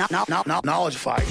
Knowledge Fight.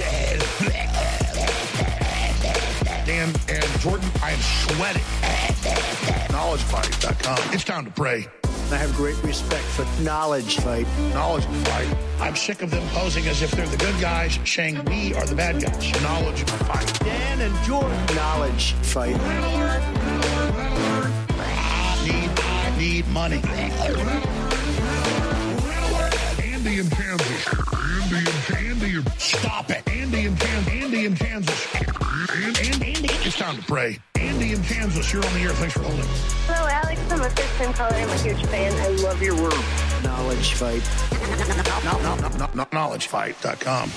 Dan and Jordan, I am sweating. KnowledgeFight.com. It's time to pray. I have great respect for Knowledge Fight. Knowledge Fight. I'm sick of them posing as if they're the good guys, saying we are the bad guys. Knowledge Fight. Dan and Jordan. Knowledge Fight. Red alert. Red alert. I need money. Red alert. Andy in Kansas. Andy. Stop it. Andy in Kansas. Andy. It's time to pray. Andy in Kansas, you're on the air. Thanks for holding. Hello, Alex. I'm a first-time caller. I'm a huge fan. I love your work. Knowledge Fight. KnowledgeFight.com.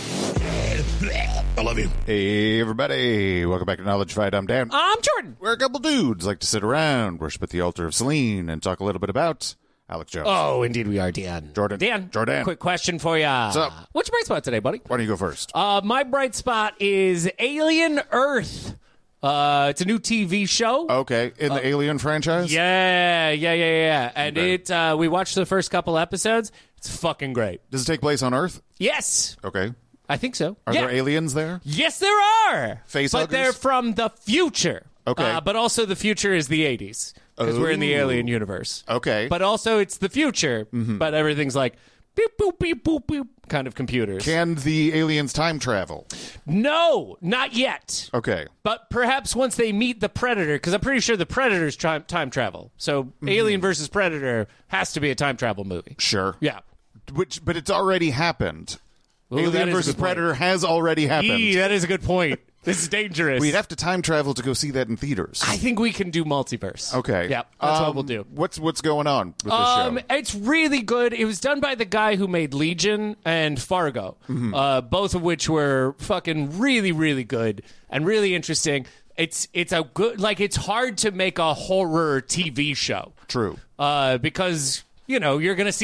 I love you. Hey, everybody. Welcome back to Knowledge Fight. I'm Dan. I'm Jordan. We're a couple dudes like to sit around, worship at the altar of Selene, and talk a little bit about Alex Jones. Oh, indeed we are, Dan. Jordan. Quick question for you. What's up? What's your bright spot today, buddy? Why don't you go first? My bright spot is Alien Earth. It's a new TV show. Okay. In the Alien franchise? Yeah. And Okay. we watched the first couple episodes. It's fucking great. Does it take place on Earth? Yes. Okay. I think so. Are there aliens there? Yes, there are. Face But huggers? they're from the future. Okay. But also the future is the 80s. Because we're in the alien universe. Okay. But also it's the future. But everything's like beep, boop, beep, boop, beep kind of computers. Can the aliens time travel? No, not yet. Okay. But perhaps once they meet the Predator, because I'm pretty sure the Predator's time travel. So Alien versus Predator has to be a time travel movie. Sure. Yeah. But it's already happened. Ooh, that Alien is a versus good point. Predator has already happened. That is a good point. This is dangerous. We'd have to time travel to go see that in theaters. I think we can do multiverse. Okay. Yeah, that's what we'll do. What's going on with this show? It's really good. It was done by the guy who made Legion and Fargo, both of which were fucking really, really good and really interesting. It's a good, like, it's hard to make a horror TV show. True. Because you're gonna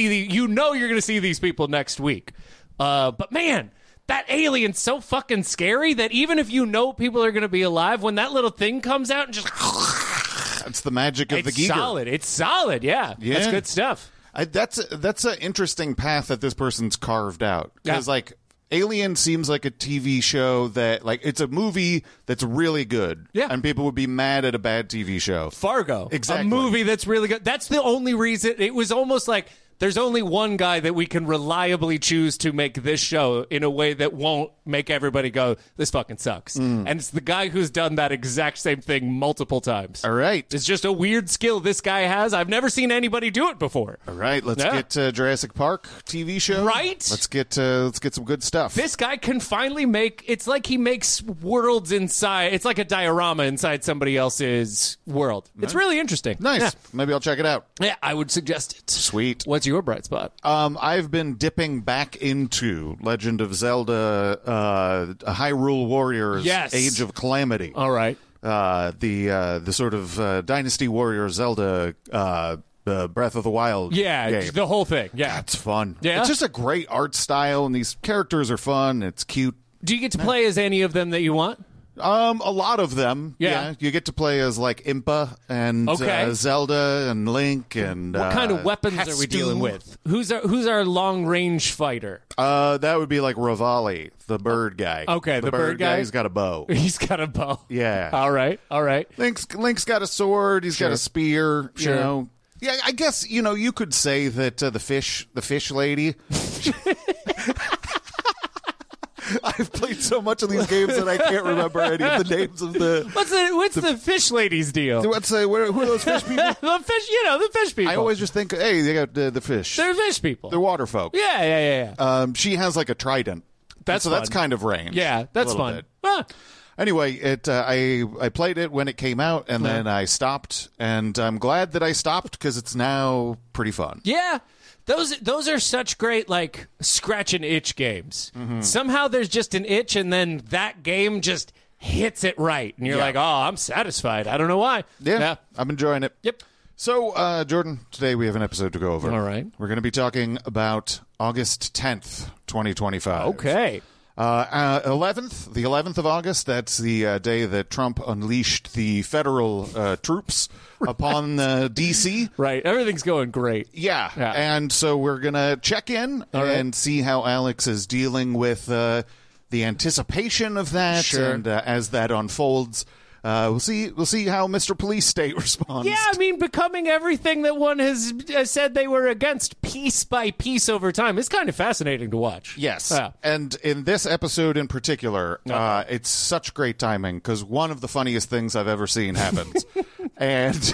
see these people next week. But man, that alien's so fucking scary that even if you know people are going to be alive, when that little thing comes out and just... That's the magic of the It's Giger. solid. It's solid, yeah. That's good stuff. That's an interesting path that this person's carved out. Because, like, Alien seems like a TV show that, like, it's a movie that's really good. Yeah. And people would be mad at a bad TV show. Fargo. Exactly. A movie that's really good. That's the only reason. It was almost like... There's only one guy that we can reliably choose to make this show in a way that won't make everybody go, this fucking sucks. And it's the guy who's done that exact same thing multiple times. All right. It's just a weird skill this guy has. I've never seen anybody do it before. All right. Let's get Jurassic Park TV show. Right? Let's get some good stuff. This guy can finally it's like he makes worlds inside. It's like a diorama inside somebody else's world. Nice. It's really interesting. Nice. Yeah. Maybe I'll check it out. Yeah, I would suggest it. Sweet. What's your bright spot? I've been dipping back into Legend of Zelda Hyrule Warriors Age of Calamity. All right. The sort of Dynasty Warrior Zelda Breath of the Wild game. The whole thing. Yeah. That's fun. Yeah? It's just a great art style, and these characters are fun. It's cute. Do you get to play as any of them that you want? A lot of them. Yeah. You get to play as, like, Impa and Zelda and Link and what kind of weapons are we dealing with? Who's our long range fighter? That would be like Rivali, the bird guy. Okay, the bird guy? He's got a bow. He's got a bow. Yeah. All right. Link's got a sword. He's got a spear. Sure. You know. Yeah, I guess you could say that the fish lady. I've played so much of these games that I can't remember any of the names of the. What's the fish lady's deal? Who are those fish people? the fish people. I always just think, hey, they got the fish. They're fish people. They're water folk. Yeah. She has like a trident. That's that's kind of range. Yeah, that's fun. Anyway, I played it when it came out, and then I stopped, and I'm glad that I stopped because it's now pretty fun. Yeah. Those are such great, like, scratch and itch games. Mm-hmm. Somehow there's just an itch, and then that game just hits it right. And you're like, oh, I'm satisfied. I don't know why. Yeah, I'm enjoying it. Yep. So, Jordan, today we have an episode to go over. All right. We're going to be talking about August 10th, 2025. Okay. 11th, the 11th of August, that's the day that Trump unleashed the federal troops upon D.C. Right. Everything's going great. Yeah. And so we're going to check in and see how Alex is dealing with the anticipation of that. Sure. And as that unfolds, we'll see how Mr. Police State responds. Yeah, I mean, becoming everything that one has said they were against piece by piece over time is kind of fascinating to watch. Yes. Yeah. And in this episode in particular, it's such great timing because one of the funniest things I've ever seen happens. And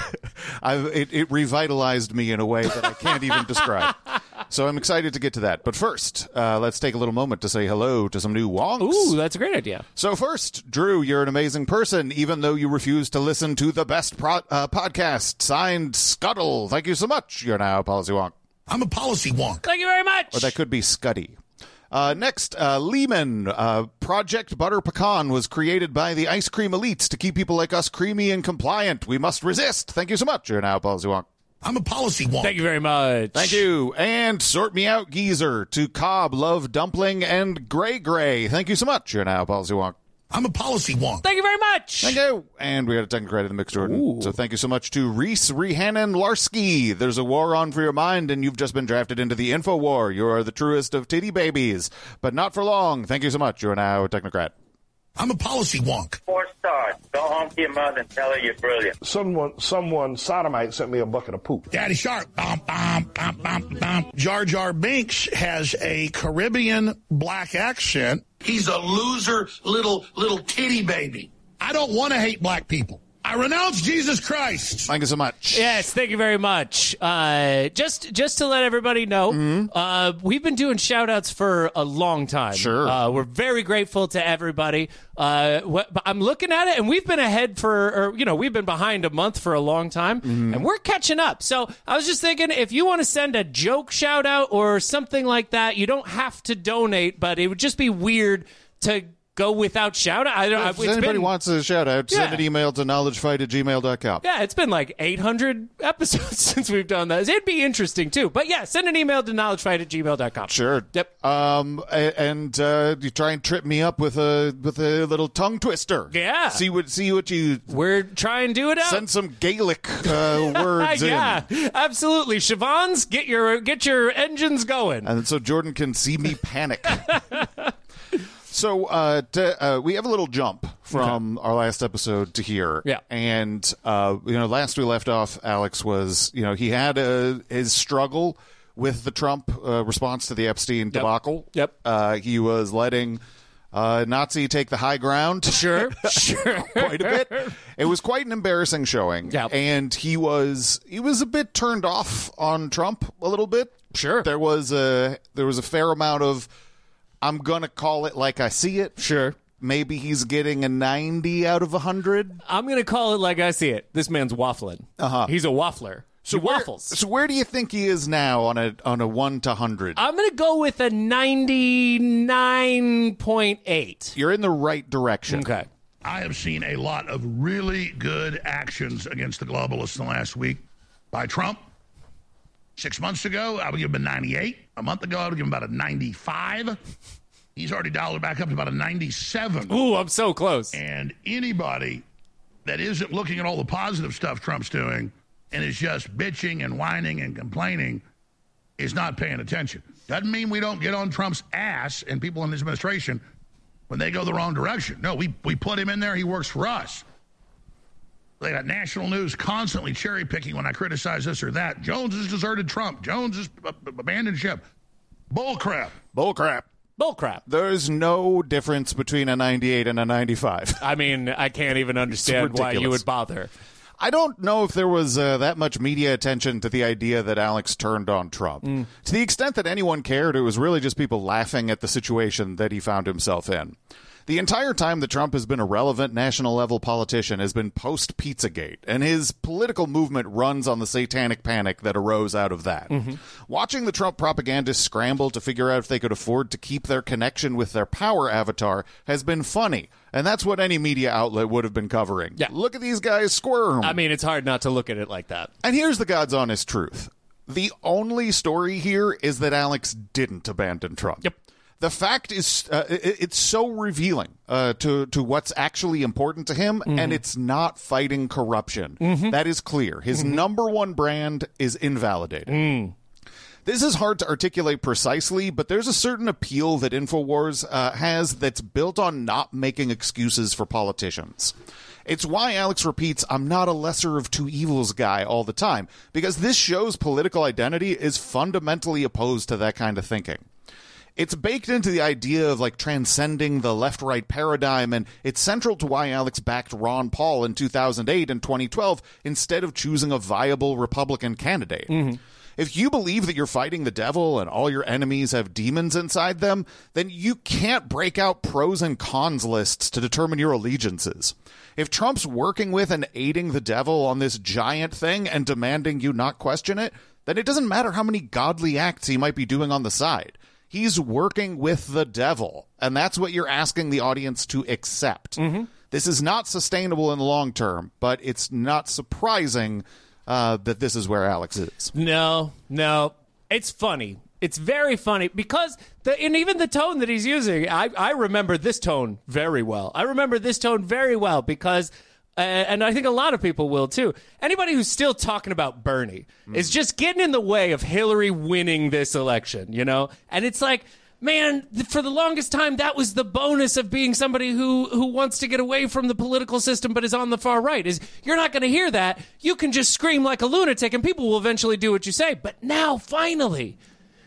it revitalized me in a way that I can't even describe. So I'm excited to get to that. But first, let's take a little moment to say hello to some new wonks. Ooh, that's a great idea. So first, Drew, you're an amazing person, even though you refuse to listen to the best podcast. Signed, Scuttle. Thank you so much. You're now a policy wonk. I'm a policy wonk. Thank you very much. Or that could be Scuddy. Next, Lehman. Project Butter Pecan was created by the ice cream elites to keep people like us creamy and compliant. We must resist. Thank you so much. You're now a policy wonk. I'm a policy wonk. Thank you very much. Thank you. And Sort Me Out Geezer to Cobb, Love Dumpling, and Gray Gray. Thank you so much. You're now a policy wonk. I'm a policy wonk. Thank you very much. Thank you. And we got a technical credit in the mix, Jordan. Ooh. So thank you so much to Reese Rehannan Larsky. There's a war on for your mind, and you've just been drafted into the info war. You are the truest of titty babies, but not for long. Thank you so much. You are now a technocrat. I'm a policy wonk. 4 stars. Go home to your mother and tell her you're brilliant. Someone sodomite sent me a bucket of poop. Daddy Shark. Bum, bum, bum, bum, bum. Jar Jar Binks has a Caribbean black accent. He's a loser little titty baby. I don't want to hate black people. I renounce Jesus Christ. Thank you so much. Yes, thank you very much. Just to let everybody know, we've been doing shout-outs for a long time. Sure. We're very grateful to everybody. I'm looking at it, and we've been ahead we've been behind a month for a long time, and we're catching up. So I was just thinking, if you want to send a joke shout-out or something like that, you don't have to donate, but it would just be weird to go without shout out. If anybody wants a shout out, send an email to knowledgefight@gmail.com. Yeah, it's been like 800 episodes since we've done that. It'd be interesting too. But yeah, send an email to knowledgefight@gmail.com. Sure. Yep. And you try and trip me up with a little tongue twister. Yeah. See what you. We're trying to do it out. Send some Gaelic words in. Yeah, absolutely. Siobhan's, get your engines going. And so Jordan can see me panic. So we have a little jump from our last episode to here. Yeah. And, last we left off, Alex was, he had his struggle with the Trump response to the Epstein debacle. Yep. He was letting Nazi take the high ground. Sure. Quite a bit. It was quite an embarrassing showing. Yep. And he was a bit turned off on Trump a little bit. Sure. There was a fair amount of, I'm going to call it like I see it. Sure. Maybe he's getting a 90 out of 100. I'm going to call it like I see it. This man's waffling. Uh-huh. He's a waffler. So he waffles. So where do you think he is now on a 1 to 100? I'm going to go with a 99.8. You're in the right direction. Okay. I have seen a lot of really good actions against the globalists in the last week by Trump. 6 months ago, I would give him a 98. A month ago, I would give him about a 95. He's already dialed it back up to about a 97. Ooh, I'm so close. And anybody that isn't looking at all the positive stuff Trump's doing and is just bitching and whining and complaining is not paying attention. Doesn't mean we don't get on Trump's ass and people in his administration when they go the wrong direction. No, we put him in there. He works for us. They got national news constantly cherry-picking when I criticize this or that. Jones has deserted Trump. Jones has abandoned ship. Bull crap. Bullcrap. There's no difference between a 98 and a 95. I mean, I can't even understand why you would bother. I don't know if there was that much media attention to the idea that Alex turned on Trump. To the extent that anyone cared, it was really just people laughing at the situation that he found himself in. The entire time that Trump has been a relevant national-level politician has been post-Pizzagate, and his political movement runs on the satanic panic that arose out of that. Watching the Trump propagandists scramble to figure out if they could afford to keep their connection with their power avatar has been funny, and that's what any media outlet would have been covering. Yeah. Look at these guys squirm. I mean, it's hard not to look at it like that. And here's the God's honest truth. The only story here is that Alex didn't abandon Trump. Yep. The fact is, it's so revealing to what's actually important to him, and it's not fighting corruption. That is clear. His number one brand is invalidated. This is hard to articulate precisely, but there's a certain appeal that InfoWars has that's built on not making excuses for politicians. It's why Alex repeats, "I'm not a lesser of two evils" guy all the time, because this show's political identity is fundamentally opposed to that kind of thinking. It's baked into the idea of like transcending the left-right paradigm, and it's central to why Alex backed Ron Paul in 2008 and 2012 instead of choosing a viable Republican candidate. If you believe that you're fighting the devil and all your enemies have demons inside them, then you can't break out pros and cons lists to determine your allegiances. If Trump's working with and aiding the devil on this giant thing and demanding you not question it, then it doesn't matter how many godly acts he might be doing on the side. He's working with the devil, and that's what you're asking the audience to accept. This is not sustainable in the long term, but it's not surprising that this is where Alex is. No. It's funny. It's very funny because and even the tone that he's using, I remember this tone very well. Because, and I think a lot of people will too, anybody who's still talking about Bernie is just getting in the way of Hillary winning this election, you know? And it's like, man, for the longest time, that was the bonus of being somebody who wants to get away from the political system but is on the far right, is you're not going to hear that. You can just scream like a lunatic and people will eventually do what you say. But now, finally,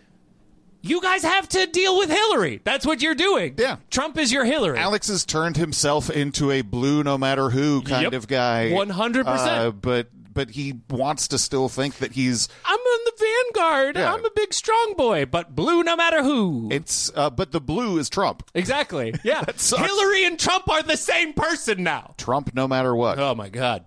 you guys have to deal with Hillary. That's what you're doing. Yeah. Trump is your Hillary. Alex has turned himself into a blue no matter who kind of guy. 100%. But he wants to still think that he's... I'm in the vanguard. Yeah. I'm a big strong boy, but blue no matter who. It's but the blue is Trump. Exactly. Yeah. Hillary and Trump are the same person now. Trump no matter what. Oh, my God.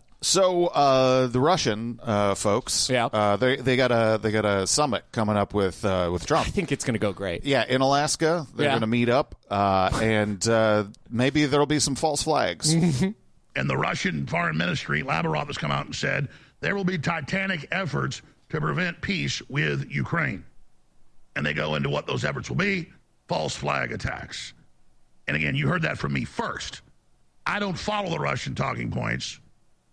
So the Russian folks, they got a summit coming up with Trump. I think it's going to go great. Yeah, in Alaska, they're going to meet up, and maybe there'll be some false flags. And the Russian Foreign Ministry, Lavrov, has come out and said there will be titanic efforts to prevent peace with Ukraine. And they go into what those efforts will be: false flag attacks. And again, you heard that from me first. I don't follow the Russian talking points.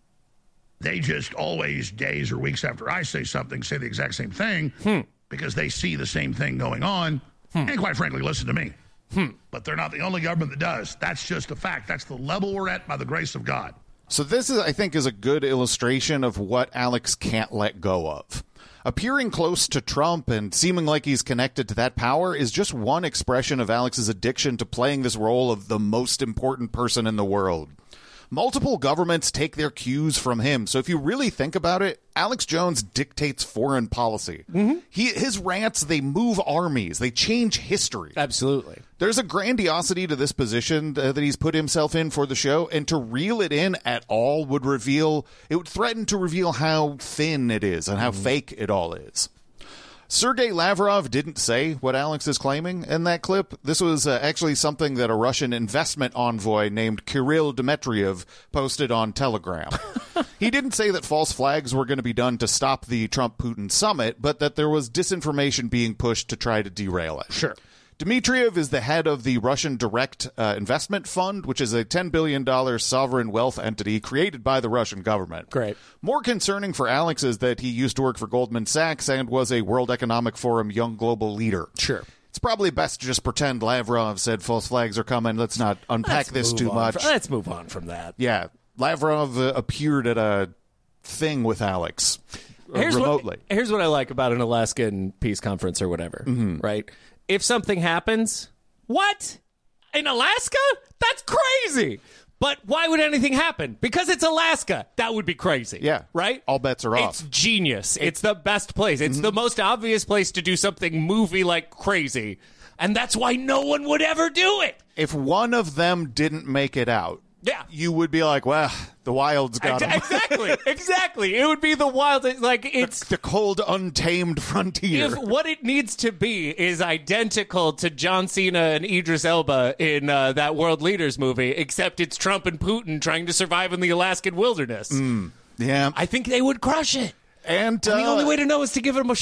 They just always, days or weeks after I say something, say the exact same thing because they see the same thing going on and, quite frankly, listen to me. But they're not the only government that does. That's just a fact. That's the level we're at by the grace of God. So this, I think, is a good illustration of what Alex can't let go of. Appearing close to Trump and seeming like he's connected to that power is just one expression of Alex's addiction to playing this role of the most important person in the world. Multiple governments take their cues from him. So if you really think about it, Alex Jones dictates foreign policy. His rants, they move armies. They change history. Absolutely. There's a grandiosity to this position that he's put himself in for the show, and to reel it in at all would threaten to reveal how thin it is and how fake it all is. Sergei Lavrov didn't say what Alex is claiming in that clip. This was actually something that a Russian investment envoy named Kirill Dmitriev posted on Telegram. He didn't say that false flags were going to be done to stop the Trump-Putin summit, but that there was disinformation being pushed to try to derail it. Sure. Dmitriev is the head of the Russian Direct Investment Fund, which is a $10 billion sovereign wealth entity created by the Russian government. Great. More concerning for Alex is that he used to work for Goldman Sachs and was a World Economic Forum young global leader. Sure. It's probably best to just pretend Lavrov said false flags are coming. Let's not unpack this too much. Let's move on from that. Yeah. Lavrov appeared at a thing with Alex remotely. Here's what I like about an Alaskan peace conference or whatever, right? If something happens, what? In Alaska? That's crazy. But why would anything happen? Because it's Alaska. That would be crazy. Yeah. Right? All bets are off. It's genius. It's the best place. It's the most obvious place to do something movie-like crazy. And that's why no one would ever do it. If one of them didn't make it out, you would be like, well, the wild's got him. Exactly. It would be the wild, like it's the cold, untamed frontier. If what it needs to be is identical to John Cena and Idris Elba in that World Leaders movie, except it's Trump and Putin trying to survive in the Alaskan wilderness. Yeah. I think they would crush it. And the only way to know is to give them a shot.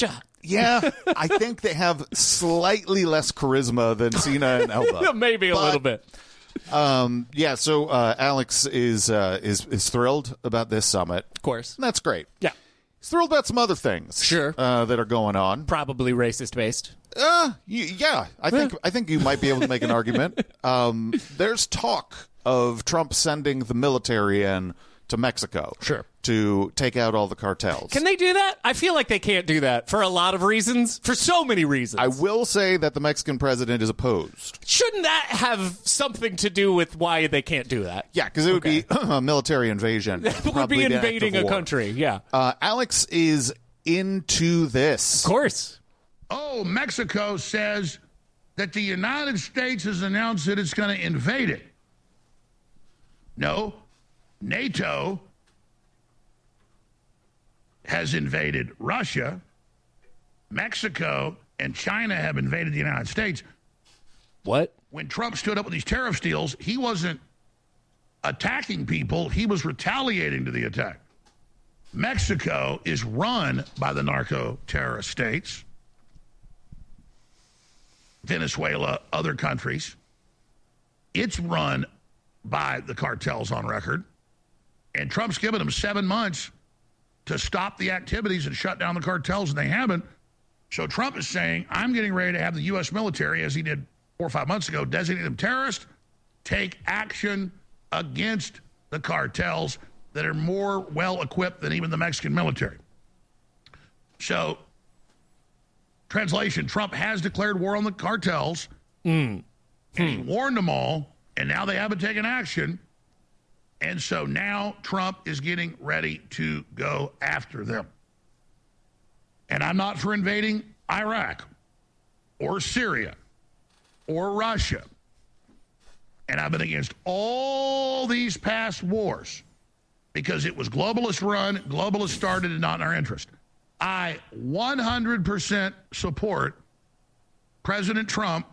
Yeah, I think they have slightly less charisma than Cena and Elba. Maybe a little bit. So Alex is thrilled about this summit. Of course. And that's great. Yeah. He's thrilled about some other things. Sure. That are going on. Probably racist based. Yeah. I think you might be able to make an argument. There's talk of Trump sending the military in to Mexico. Sure. To take out all the cartels. Can they do that? I feel like they can't do that for a lot of reasons, for so many reasons. I will say that the Mexican president is opposed. Shouldn't that have something to do with why they can't do that? Yeah, because it would be a military invasion. It would be invading a country, yeah. Alex is into this. Of course. Oh, Mexico says that the United States has announced that it's going to invade it. No, NATO has invaded Russia. Mexico and China have invaded the United States. What? When Trump stood up with these tariff deals, he wasn't attacking people. He was retaliating to the attack. Mexico is run by the narco-terrorist states. Venezuela, other countries. It's run by the cartels on record. And Trump's given them 7 months to stop the activities and shut down the cartels, and they haven't. So Trump is saying, I'm getting ready to have the U.S. military, as he did 4 or 5 months ago, designate them terrorists, take action against the cartels that are more well-equipped than even the Mexican military. So, translation, Trump has declared war on the cartels, and he warned them all, and now they haven't taken action. And so now Trump is getting ready to go after them. And I'm not for invading Iraq or Syria or Russia. And I've been against all these past wars because it was globalist run, globalist started, and not in our interest. I 100% support President Trump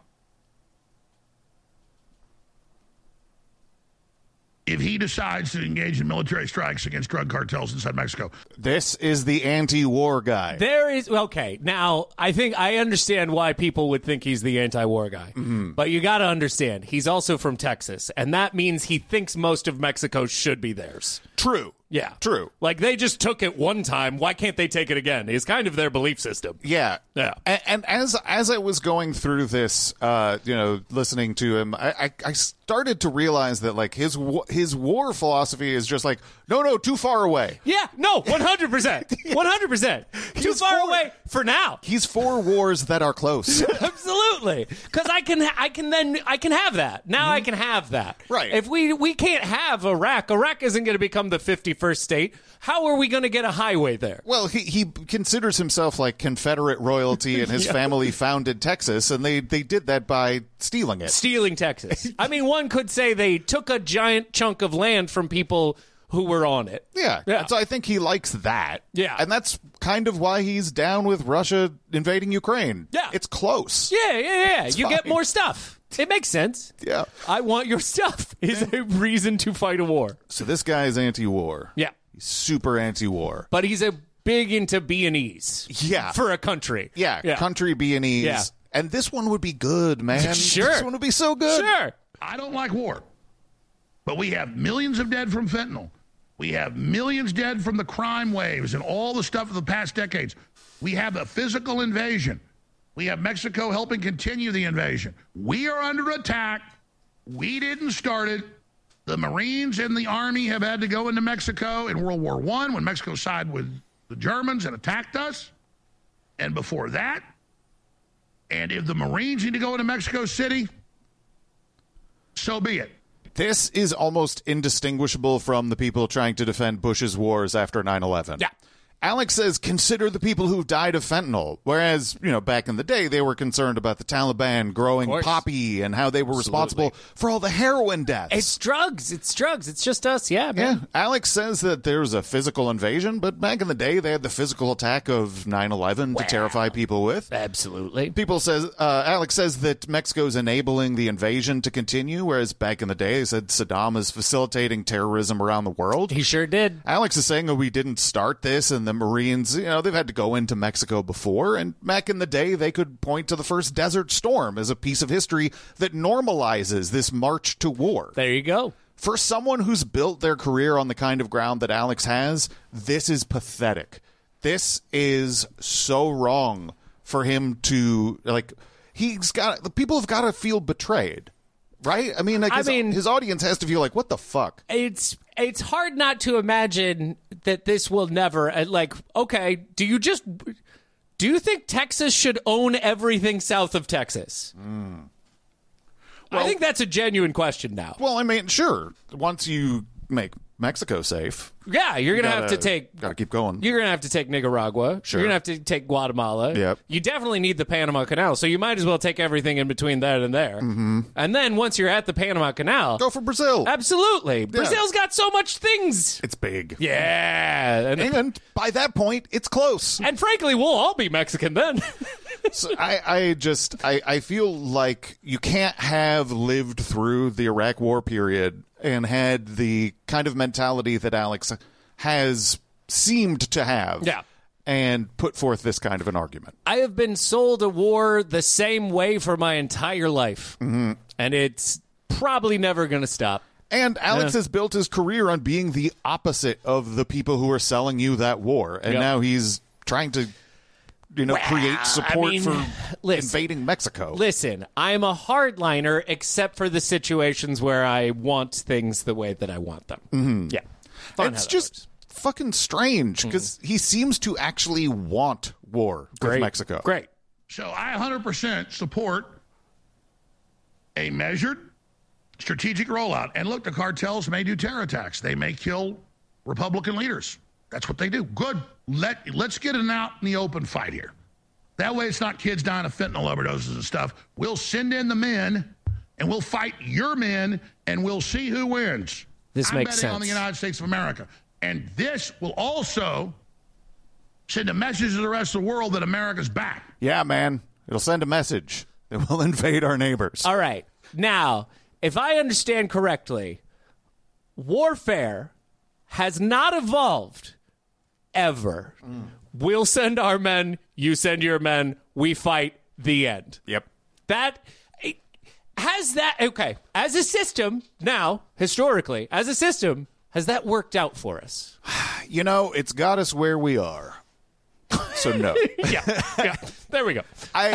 if he decides to engage in military strikes against drug cartels inside Mexico. This is the anti-war guy. There is, okay, now, I think I understand why people would think he's the anti-war guy. But you got to understand, he's also from Texas, and that means he thinks most of Mexico should be theirs. True. Yeah. True. Like, they just took it one time. Why can't they take it again? It's kind of their belief system. Yeah. Yeah. And as I was going through this, listening to him, I started to realize that, like, his war philosophy is just like, no, too far away. Yeah. No, 100%. 100%. Too far away for now. He's for wars that are close. Absolutely. Because I can have that. Now I can have that. Right. If we can't have Iraq isn't going to become the 51st state. How are we going to get a highway there? Well, he considers himself like Confederate royalty, and his family founded Texas, and they did that by stealing it. Stealing Texas. I mean, one could say they took a giant chunk of land from people who were on it. Yeah. So I think he likes that. Yeah. And that's kind of why he's down with Russia invading Ukraine. Yeah. It's close. Yeah. You fine. get more stuff. It makes sense. Yeah. I want your stuff is a reason to fight a war. So this guy is anti-war. Yeah. He's super anti-war. But he's a big into B&Es. Yeah. For a country. Yeah. Country B&Es. Yeah. And this one would be good, man. Sure. This one would be so good. Sure. I don't like war. But we have millions of dead from fentanyl. We have millions dead from the crime waves and all the stuff of the past decades. We have a physical invasion. We have Mexico helping continue the invasion. We are under attack. We didn't start it. The Marines and the Army have had to go into Mexico in World War I when Mexico sided with the Germans and attacked us. And before that, and if the Marines need to go into Mexico City, so be it. This is almost indistinguishable from the people trying to defend Bush's wars after 9/11. Yeah. Alex says, consider the people who've died of fentanyl. Whereas, back in the day, they were concerned about the Taliban growing poppy and how they were responsible for all the heroin deaths. It's drugs. It's just us. Yeah, man. Yeah. Alex says that there's a physical invasion, but back in the day, they had the physical attack of 9/11 to terrify people with. Absolutely. Alex says that Mexico's enabling the invasion to continue, whereas back in the day, they said Saddam is facilitating terrorism around the world. He sure did. Alex is saying that we didn't start this and then the Marines, they've had to go into Mexico before, and back in the day, they could point to the first Desert Storm as a piece of history that normalizes this march to war. There you go. For someone who's built their career on the kind of ground that Alex has, this is pathetic. This is so wrong for him to, the people have got to feel betrayed. Right? I mean, his audience has to feel like, what the fuck? It's hard not to imagine that this will never, okay, do you think Texas should own everything south of Texas? Well, I think that's a genuine question now. Well, I mean, sure. Once you make Mexico safe. Yeah, you're going to have to take... Got to keep going. You're going to have to take Nicaragua. Sure. You're going to have to take Guatemala. Yep. You definitely need the Panama Canal, so you might as well take everything in between that and there. Mm-hmm. And then once you're at the Panama Canal... Go for Brazil. Absolutely. Yeah. Brazil's got so much things. It's big. Yeah. And by that point, it's close. And frankly, we'll all be Mexican then. So I feel like you can't have lived through the Iraq War period and had the kind of mentality that Alex has seemed to have. Yeah. And put forth this kind of an argument. I have been sold a war the same way for my entire life. Mm-hmm. And it's probably never going to stop. And Alex has built his career on being the opposite of the people who are selling you that war. And now he's trying to create support for invading Mexico. Listen, I'm a hardliner except for the situations where I want things the way that I want them. Mm-hmm. Yeah. It's just fucking strange because he seems to actually want war with Mexico. Great. So I 100% support a measured, strategic rollout. And look, the cartels may do terror attacks. They may kill Republican leaders. That's what they do. Good. Let's get an out in the open fight here. That way it's not kids dying of fentanyl overdoses and stuff. We'll send in the men, and we'll fight your men, and we'll see who wins. This I'm makes betting sense. on the United States of America. And this will also send a message to the rest of the world that America's back. Yeah, man. It'll send a message that will invade our neighbors. All right. Now, if I understand correctly, warfare has not evolved ever. We'll send our men, you send your men, we fight, the end. Yep. Okay, as a system, now, historically, as a system, has that worked out for us? It's got us where we are. So no. yeah, there we go.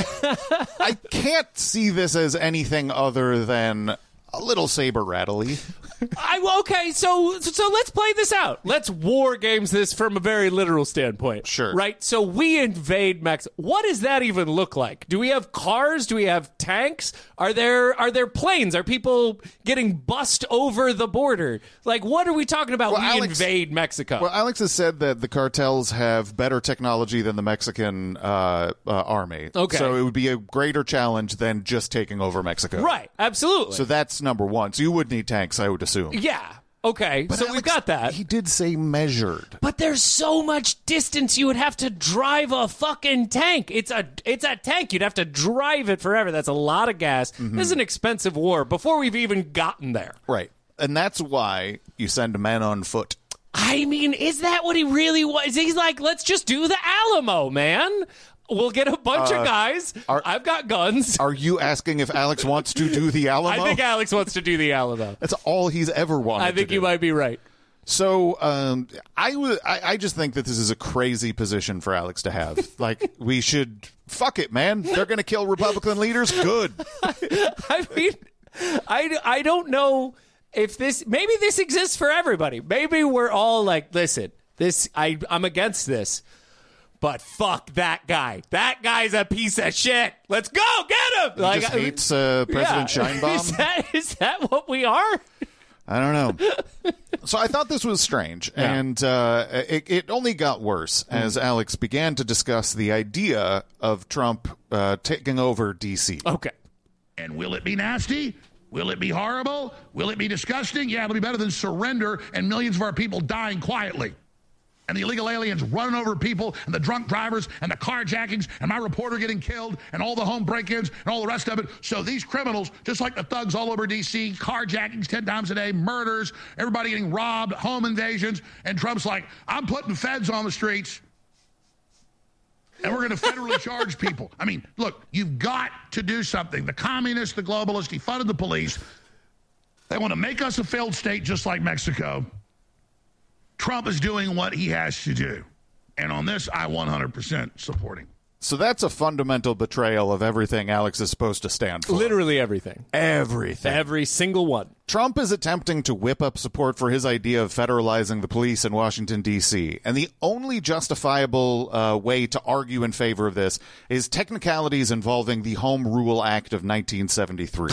I can't see this as anything other than a little saber-rattly. Okay, so let's play this out. Let's war games this from a very literal standpoint. Sure. Right? So we invade Mexico. What does that even look like? Do we have cars? Do we have tanks? Are there planes? Are people getting bussed over the border? Like, what are we talking about? Invade Mexico. Well, Alex has said that the cartels have better technology than the Mexican army. Okay. So it would be a greater challenge than just taking over Mexico. Right, absolutely. So that's number one. So you would need tanks, I would assume. Yeah. Okay, But so Alex, we've got that. He did say measured. But there's so much distance you would have to drive a fucking tank. It's a tank. You'd have to drive it forever. That's a lot of gas. Mm-hmm. This is an expensive war before we've even gotten there. Right. And that's why you send men on foot. I mean, is that what he really was? He's like, let's just do the Alamo, man. We'll get a bunch of guys. I've got guns. Are you asking if Alex wants to do the Alamo? I think Alex wants to do the Alamo. That's all he's ever wanted I think to do. you might be right. So I just think that this is a crazy position for Alex to have. Like, we should... Fuck it, man. They're going to kill Republican leaders? Good. I mean, I don't know if this... Maybe this exists for everybody. Maybe we're all like, listen, I'm against this. But fuck that guy. That guy's a piece of shit. Let's go get him. He just hates President Scheinbaum. Is that what we are? I don't know. So I thought this was strange, and it only got worse as Alex began to discuss the idea of Trump taking over D.C. Okay. And will it be nasty? Will it be horrible? Will it be disgusting? Yeah, it'll be better than surrender and millions of our people dying quietly. And the illegal aliens running over people, and the drunk drivers, and the carjackings, and my reporter getting killed, and all the home break-ins, and all the rest of it. So these criminals, just like the thugs all over D.C., carjackings 10 times a day, murders, everybody getting robbed, home invasions, and Trump's like, I'm putting feds on the streets. and we're going to federally charge people. I mean, look, you've got to do something. The communist, the globalist, he funded the police. They want to make us a failed state just like Mexico. Trump is doing what he has to do. And on this, I 100% support him. So that's a fundamental betrayal of everything Alex is supposed to stand for. Literally everything. Everything. Every single one. Trump is attempting to whip up support for his idea of federalizing the police in Washington, D.C., and the only justifiable way to argue in favor of this is technicalities involving the Home Rule Act of 1973.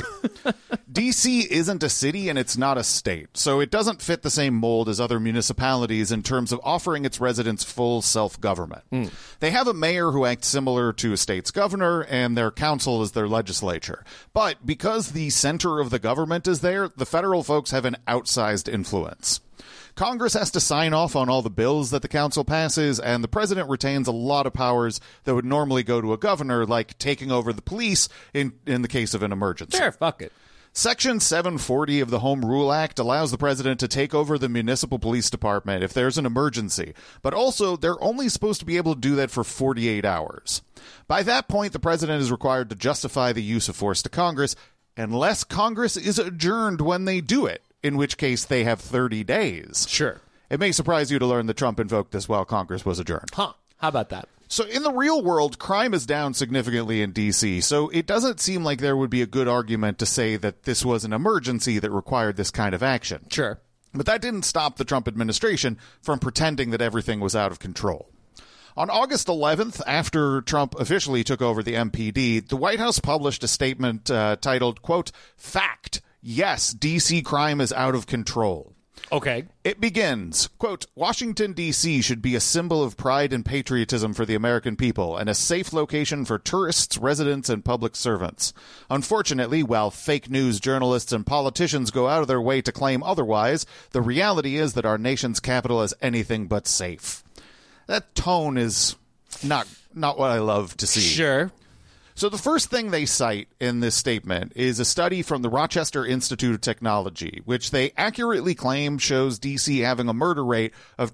D.C. isn't a city and it's not a state, so it doesn't fit the same mold as other municipalities in terms of offering its residents full self-government. They have a mayor who acts similar to a state's governor, and their council is their legislature. But because the center of the government is there, the federal folks have an outsized influence. Congress has to sign off on all the bills that the council passes, and the president retains a lot of powers that would normally go to a governor, like taking over the police in the case of an emergency. Sure, fuck it. Section 740 of the Home Rule Act allows the president to take over the municipal police department if there's an emergency, but also they're only supposed to be able to do that for 48 hours. By that point, the president is required to justify the use of force to Congress, unless Congress is adjourned when they do it, in which case they have 30 days. Sure. It may surprise you to learn that Trump invoked this while Congress was adjourned. Huh. How about that? So in the real world, crime is down significantly in D.C., so it doesn't seem like there would be a good argument to say that this was an emergency that required this kind of action. Sure. But that didn't stop the Trump administration from pretending that everything was out of control. On August 11th, after Trump officially took over the MPD, the White House published a statement titled, quote, "Fact, yes, D.C. crime is out of control." Okay. It begins, quote, "Washington, D.C. should be a symbol of pride and patriotism for the American people and a safe location for tourists, residents, and public servants. Unfortunately, while fake news journalists and politicians go out of their way to claim otherwise, the reality is that our nation's capital is anything but safe." That tone is not what I love to see. Sure. So the first thing they cite in this statement is a study from the Rochester Institute of Technology, which they accurately claim shows D.C. having a murder rate of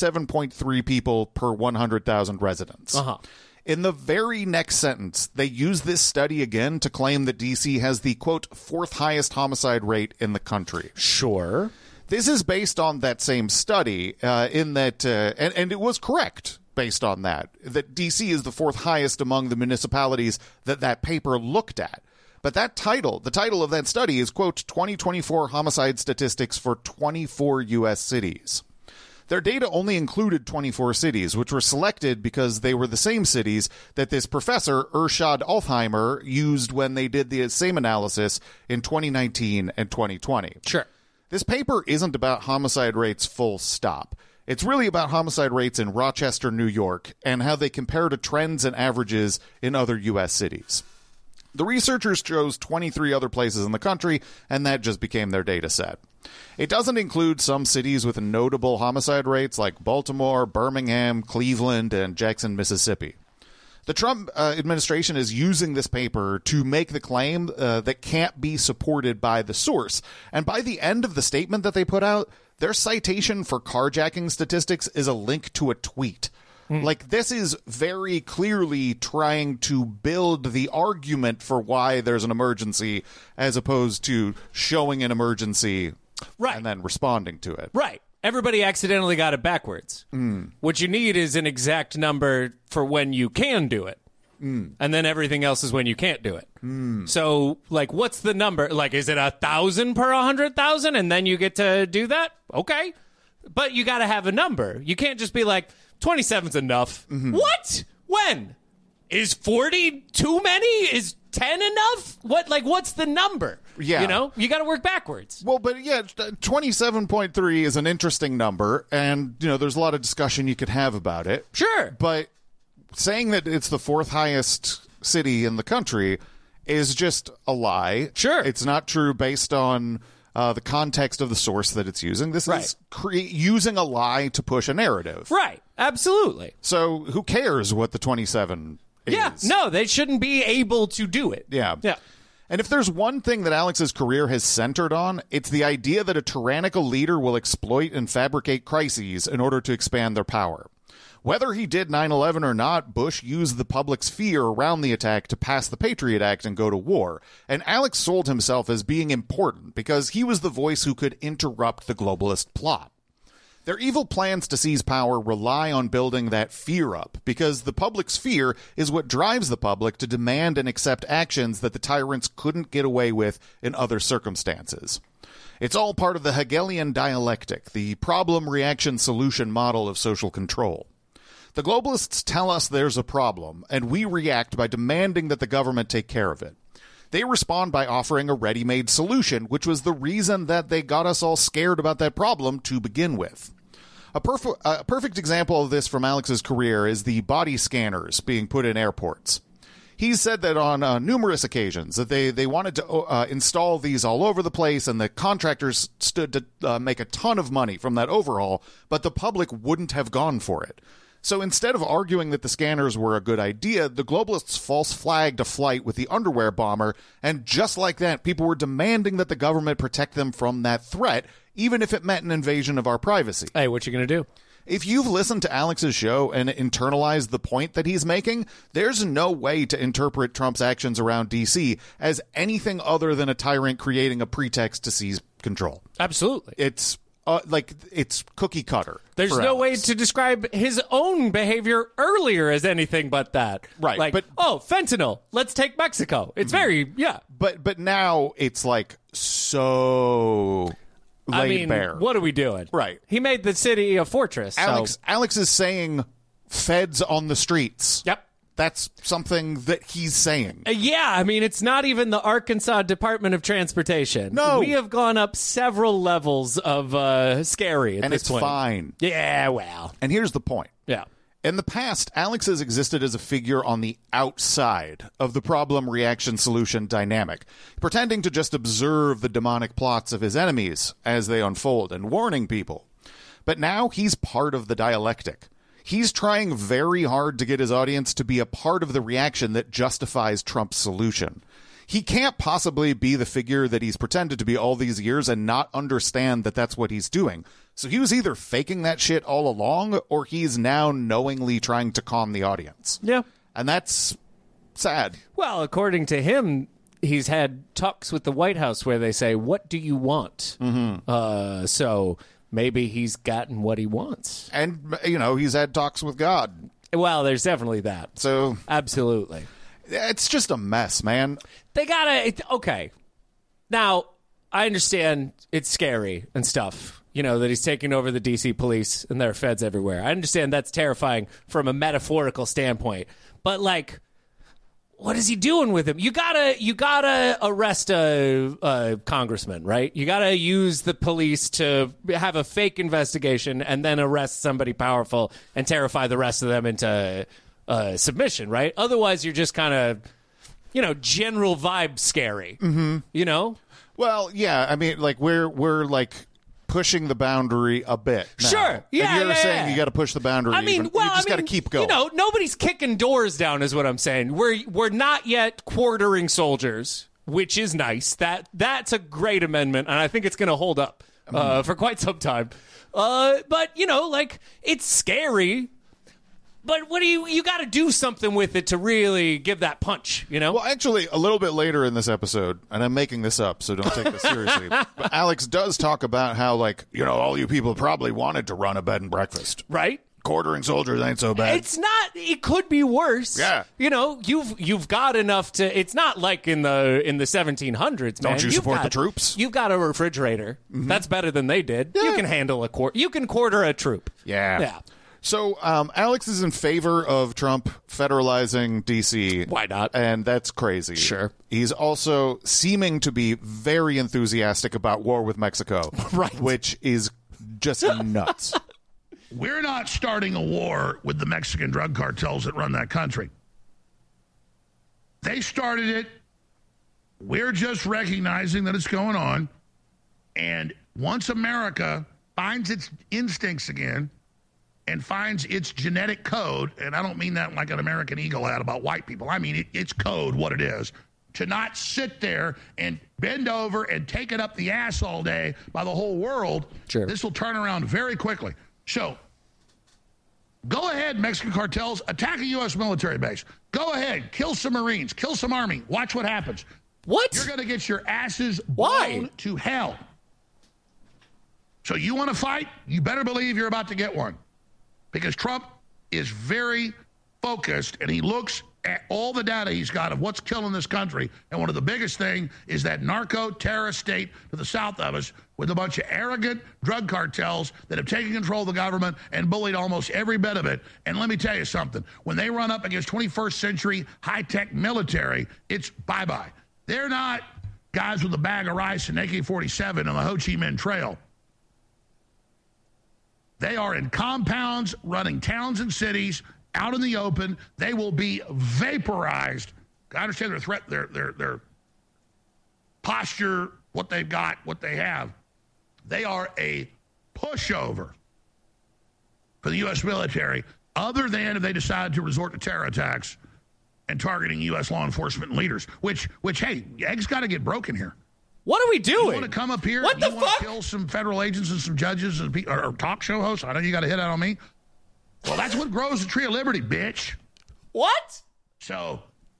27.3 people per 100,000 residents. In the very next sentence, they use this study again to claim that D.C. has the, quote, "fourth highest homicide rate in the country." Sure. This is based on that same study in that, and it was correct based on that D.C. is the fourth highest among the municipalities that paper looked at. But that title, the title of that study is, quote, 2024 homicide statistics for 24 U.S. cities. Their data only included 24 cities, which were selected because they were the same cities that this professor, Irshad Altheimer, used when they did the same analysis in 2019 and 2020. Sure. This paper isn't about homicide rates full stop. It's really about homicide rates in Rochester, New York, and how they compare to trends and averages in other U.S. cities. The researchers chose 23 other places in the country, and that just became their data set. It doesn't include some cities with notable homicide rates like Baltimore, Birmingham, Cleveland, and Jackson, Mississippi. The Trump administration is using this paper to make the claim that can't be supported by the source. And by the end of the statement that they put out, their citation for carjacking statistics is a link to a tweet. Like, this is very clearly trying to build the argument for why there's an emergency as opposed to showing an emergency and then responding to it. Right. Everybody accidentally got it backwards. What you need is an exact number for when you can do it. And then everything else is when you can't do it. So, like, what's the number? Like, is it 1,000 per 100,000 and then you get to do that? Okay. But you got to have a number. You can't just be like, 27's enough. What? When? Is 40 too many? Is 10 enough? What's the number? Yeah. You know, you got to work backwards. Well, but yeah, 27.3 is an interesting number, and, you know, there's a lot of discussion you could have about it. Sure. But saying that it's the fourth highest city in the country is just a lie. Sure. It's not true based on the context of the source that it's using. This is using a lie to push a narrative. Right. Absolutely. So who cares what the 27 is? Yeah. No, they shouldn't be able to do it. Yeah. Yeah. And if there's one thing that Alex's career has centered on, it's the idea that a tyrannical leader will exploit and fabricate crises in order to expand their power. Whether he did 9/11 or not, Bush used the public's fear around the attack to pass the Patriot Act and go to war. And Alex sold himself as being important because he was the voice who could interrupt the globalist plot. Their evil plans to seize power rely on building that fear up, because the public's fear is what drives the public to demand and accept actions that the tyrants couldn't get away with in other circumstances. It's all part of the Hegelian dialectic, the problem-reaction-solution model of social control. The globalists tell us there's a problem, and we react by demanding that the government take care of it. They respond by offering a ready-made solution, which was the reason that they got us all scared about that problem to begin with. A perfect example of this from Alex's career is the body scanners being put in airports. He said that on numerous occasions that they wanted to install these all over the place, and the contractors stood to make a ton of money from that overhaul, but the public wouldn't have gone for it. So instead of arguing that the scanners were a good idea, the globalists false flagged a flight with the underwear bomber, and just like that, people were demanding that the government protect them from that threat, even if it meant an invasion of our privacy. Hey, what you gonna do? If you've listened to Alex's show and internalized the point that he's making, there's no way to interpret Trump's actions around D.C. as anything other than a tyrant creating a pretext to seize control. Absolutely. It's it's cookie cutter. There's no way to describe his own behavior earlier as anything but that. Right. Like, but, fentanyl. Let's take Mexico. It's very, yeah. But now it's like so laid bare. What are we doing? Right. He made the city a fortress. Alex is saying feds on the streets. Yep. That's something that he's saying. Yeah, it's not even the Arkansas Department of Transportation. No. We have gone up several levels of scary at and this point. And it's fine. Yeah, well. And here's the point. Yeah. In the past, Alex has existed as a figure on the outside of the problem-reaction-solution dynamic, pretending to just observe the demonic plots of his enemies as they unfold and warning people. But now he's part of the dialectic. He's trying very hard to get his audience to be a part of the reaction that justifies Trump's solution. He can't possibly be the figure that he's pretended to be all these years and not understand that that's what he's doing. So he was either faking that shit all along, or he's now knowingly trying to calm the audience. Yeah. And that's sad. Well, according to him, he's had talks with the White House where they say, "What do you want?" Mm-hmm. So maybe he's gotten what he wants. And, he's had talks with God. Well, there's definitely that. So absolutely. It's just a mess, man. They gotta... Okay. Now, I understand it's scary and stuff, that he's taking over the D.C. police and there are feds everywhere. I understand that's terrifying from a metaphorical standpoint. But, what is he doing with him? You gotta arrest a congressman, right? You gotta use the police to have a fake investigation and then arrest somebody powerful and terrify the rest of them into submission, right? Otherwise, you're just kind of, general vibe scary. Mm-hmm. Well, yeah. We're pushing the boundary a bit now. Sure. Yeah. And you're saying you got to push the boundary. You just got to keep going. Nobody's kicking doors down, is what I'm saying. We're not yet quartering soldiers, which is nice. That's a great amendment, and I think it's going to hold up for quite some time. But it's scary. But what do you got to do something with it to really give that punch, Well, actually, a little bit later in this episode, and I'm making this up, so don't take this seriously, but Alex does talk about how, all you people probably wanted to run a bed and breakfast. Right? Quartering soldiers ain't so bad. It's not. It could be worse. Yeah. You've got enough to. It's not like in the 1700s. Man. Don't you support the troops? You've got a refrigerator. Mm-hmm. That's better than they did. Yeah. You can handle You can quarter a troop. Yeah. Yeah. So Alex is in favor of Trump federalizing D.C. Why not? And that's crazy. Sure. He's also seeming to be very enthusiastic about war with Mexico. Right. Which is just nuts. We're not starting a war with the Mexican drug cartels that run that country. They started it. We're just recognizing that it's going on. And once America finds its instincts again and finds its genetic code, and I don't mean that like an American Eagle ad about white people. I mean its code, what it is, to not sit there and bend over and take it up the ass all day by the whole world. Sure. This will turn around very quickly. So Go ahead, Mexican cartels, attack a U.S. military base. Go ahead, kill some Marines, kill some Army. Watch what happens. What? You're going to get your asses Why? blown to hell. So you want to fight? You better believe you're about to get one. Because Trump is very focused, and he looks at all the data he's got of what's killing this country. And one of the biggest thing is that narco-terrorist state to the south of us with a bunch of arrogant drug cartels that have taken control of the government and bullied almost every bit of it. And let me tell you something. When they run up against 21st century high-tech military, it's bye-bye. They're not guys with a bag of rice and AK-47 on the Ho Chi Minh Trail. They are in compounds, running towns and cities, out in the open. They will be vaporized. I understand their threat, their posture, what they've got, what they have. They are a pushover for the U.S. military, other than if they decide to resort to terror attacks and targeting U.S. law enforcement leaders, which hey, eggs got to get broken here. What are we doing? You want to come up here? What the you want fuck? to kill some federal agents and some judges and or talk show hosts? I know you got to hit out on me. Well, that's what grows the tree of liberty, bitch. What? So,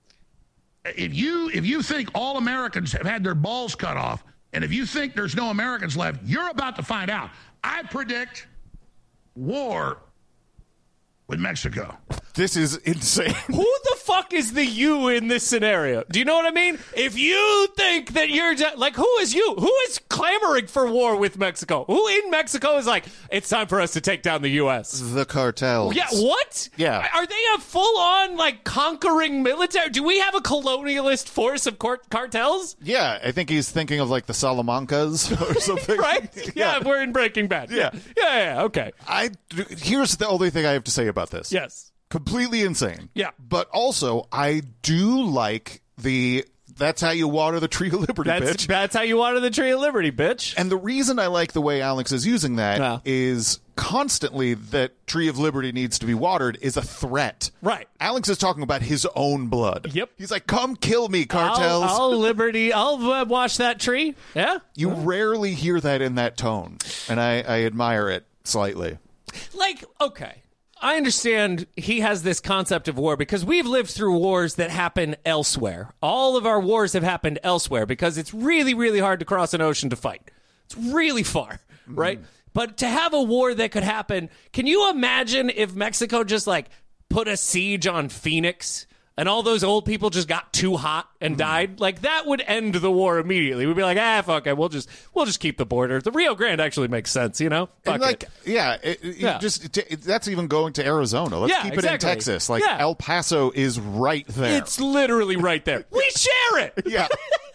if you think all Americans have had their balls cut off, and if you think there's no Americans left, you're about to find out. I predict war with Mexico. This is insane. Who the fuck is the you in this scenario? Do you know what I mean? If you think that you're like, who is you? Who is clamoring for war with Mexico? Who in Mexico is like, it's time for us to take down the U.S.? The cartels. Yeah, what? Yeah. Are they a full-on, like, conquering military? Do we have a colonialist force of cartels? Yeah, I think he's thinking of like the Salamancas or something. Right? Yeah, we're in Breaking Bad. Yeah, okay. Here's the only thing I have to say about this. Yes. Completely insane. Yeah. But also, I do like that's how you water the tree of liberty, bitch. That's how you water the tree of liberty, bitch. And the reason I like the way Alex is using that is constantly that tree of liberty needs to be watered is a threat. Right. Alex is talking about his own blood. Yep. He's like, come kill me, cartels. I'll wash that tree. Yeah. You rarely hear that in that tone. And I admire it slightly. Like, okay. I understand he has this concept of war because we've lived through wars that happen elsewhere. All of our wars have happened elsewhere because it's really, really hard to cross an ocean to fight. It's really far, right? But to have a war that could happen, can you imagine if Mexico just like put a siege on Phoenix and all those old people just got too hot and died? Like that would end the war immediately. We'd be like, fuck it, we'll just keep the border. The Rio Grande actually makes sense, you know? Fuck like, it. That's even going to Arizona. Let's keep it in Texas. Like El Paso is right there. It's literally right there. We share it. Yeah.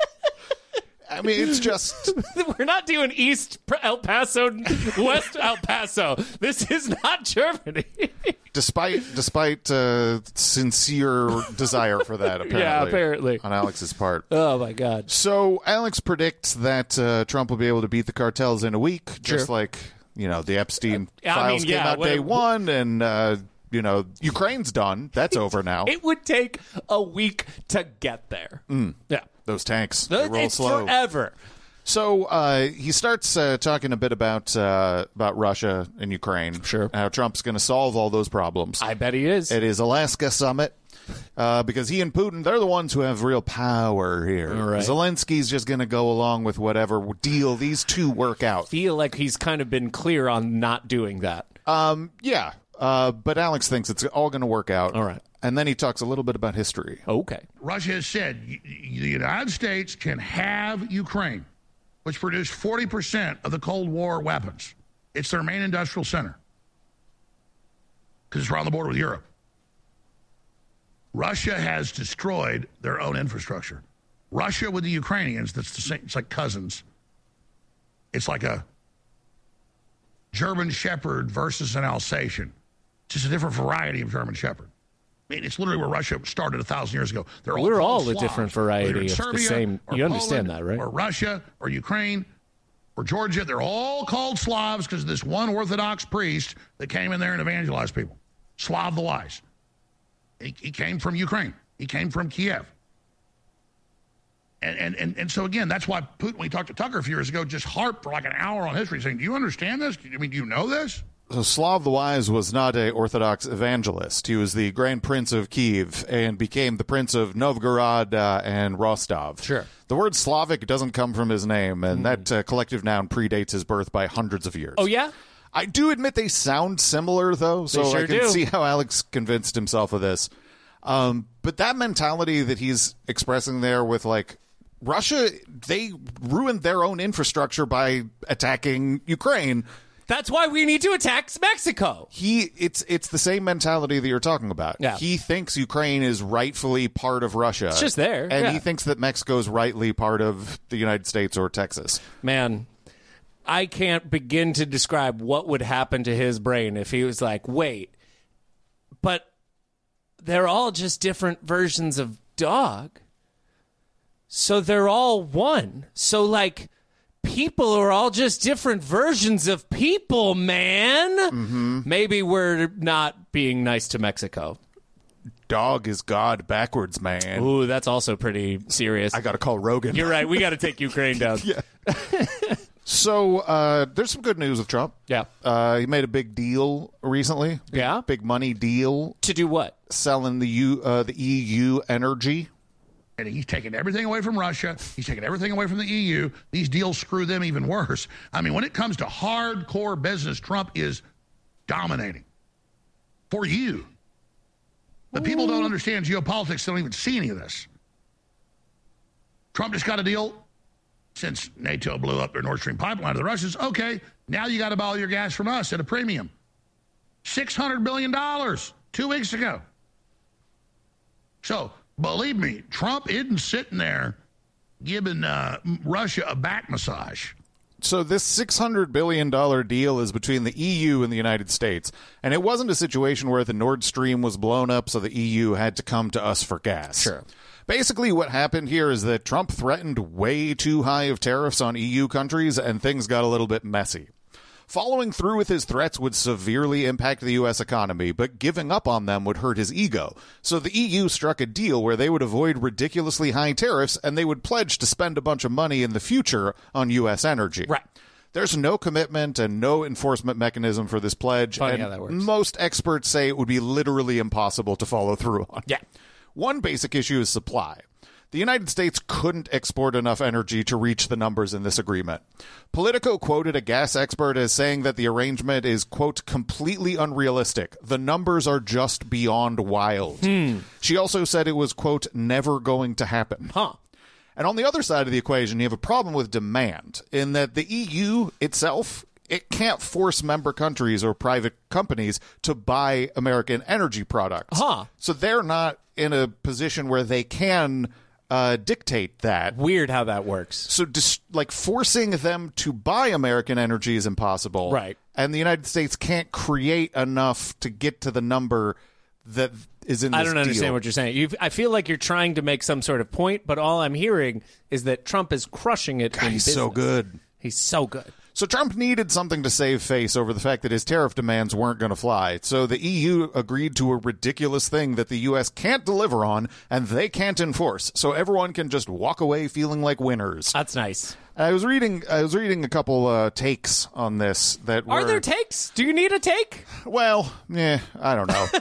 I mean, it's just... We're not doing East El Paso, West El Paso. This is not Germany. Despite sincere desire for that, apparently. Yeah, apparently. On Alex's part. Oh, my God. So Alex predicts that Trump will be able to beat the cartels in a week, just like, the Epstein files came out day one, and... Ukraine's done. That's over now. It would take a week to get there. Yeah. Those tanks, they roll it's slow. Forever. So he starts talking a bit about Russia and Ukraine. Sure. How Trump's going to solve all those problems. I bet he is. At his Alaska summit. Because he and Putin, they're the ones who have real power here. Right. Zelensky's just going to go along with whatever deal these two work out. I feel like he's kind of been clear on not doing that. Yeah. But Alex thinks it's all going to work out. All right. And then he talks a little bit about history. Okay. Russia has said the United States can have Ukraine, which produced 40% of the Cold War weapons. It's their main industrial center because it's right on the border with Europe. Russia has destroyed their own infrastructure. Russia with the Ukrainians, that's the same. It's like cousins. It's like a German Shepherd versus an Alsatian. Just a different variety of German Shepherd. I mean, it's literally where Russia started 1,000 years ago. We're all a Slavs, different variety of Serbia, the same. You understand Poland, that, right? Or Russia, or Ukraine, or Georgia. They're all called Slavs because of this one Orthodox priest that came in there and evangelized people. Slav the Wise. He came from Ukraine. He came from Kiev. And so, again, that's why Putin, when he talked to Tucker a few years ago, just harped for like an hour on history, saying, do you understand this? I mean, do you know this? So Slav the Wise was not an Orthodox evangelist. He was the Grand Prince of Kiev and became the Prince of Novgorod and Rostov. Sure. The word Slavic doesn't come from his name, and that collective noun predates his birth by hundreds of years. Oh, yeah? I do admit they sound similar, though, so They sure I can do. see how Alex convinced himself of this. But that mentality that he's expressing there with, like, Russia, they ruined their own infrastructure by attacking Ukraine. That's why we need to attack Mexico. It's the same mentality that you're talking about. Yeah. He thinks Ukraine is rightfully part of Russia. It's just there, And yeah. he thinks that Mexico is rightly part of the United States or Texas. Man, I can't begin to describe what would happen to his brain if he was like, wait, but they're all just different versions of dog. So they're all one. So, like, people are all just different versions of people, man. Mm-hmm. Maybe we're not being nice to Mexico. Dog is God backwards, man. Ooh, that's also pretty serious. I got to call Rogan. You're right. We got to take Ukraine down. Yeah. So there's some good news with Trump. Yeah. He made a big deal recently. Yeah? Big money deal. To do what? Selling the EU energy. And he's taking everything away from Russia. He's taking everything away from the EU. These deals screw them even worse. I mean, when it comes to hardcore business, Trump is dominating for you. But people don't understand geopolitics. They don't even see any of this. Trump just got a deal since NATO blew up their Nord Stream pipeline to the Russians. Okay, now you got to buy all your gas from us at a premium. $600 billion 2 weeks ago. So, believe me, Trump isn't sitting there giving Russia a back massage. So this $600 billion deal is between the EU and the United States. And it wasn't a situation where the Nord Stream was blown up, so the EU had to come to us for gas. Sure. Basically, what happened here is that Trump threatened way too high of tariffs on EU countries, and things got a little bit messy. Following through with his threats would severely impact the U.S. economy, but giving up on them would hurt his ego. So the EU struck a deal where they would avoid ridiculously high tariffs, and they would pledge to spend a bunch of money in the future on U.S. energy. Right. There's no commitment and no enforcement mechanism for this pledge, Funny and how that works. most experts say it would be literally impossible to follow through on. Yeah. One basic issue is supply. The United States couldn't export enough energy to reach the numbers in this agreement. Politico quoted a gas expert as saying that the arrangement is, quote, completely unrealistic. The numbers are just beyond wild. She also said it was, quote, never going to happen. Huh. And on the other side of the equation, you have a problem with demand, in that the EU itself, it can't force member countries or private companies to buy American energy products. Huh. So they're not in a position where they can dictate that. Weird how that works. So just like forcing them to buy American energy is impossible. Right. And the United States can't create enough to get to the number that is in this I don't understand deal. what you're saying. I feel like you're trying to make some sort of point, but all I'm hearing is that Trump is crushing it in He's business. so good. He's so good. So Trump needed something to save face over the fact that his tariff demands weren't going to fly. So the EU agreed to a ridiculous thing that the U.S. can't deliver on and they can't enforce. So everyone can just walk away feeling like winners. That's nice. I was reading a couple takes on this that were... Are there takes? Do you need a take? Well, I don't know.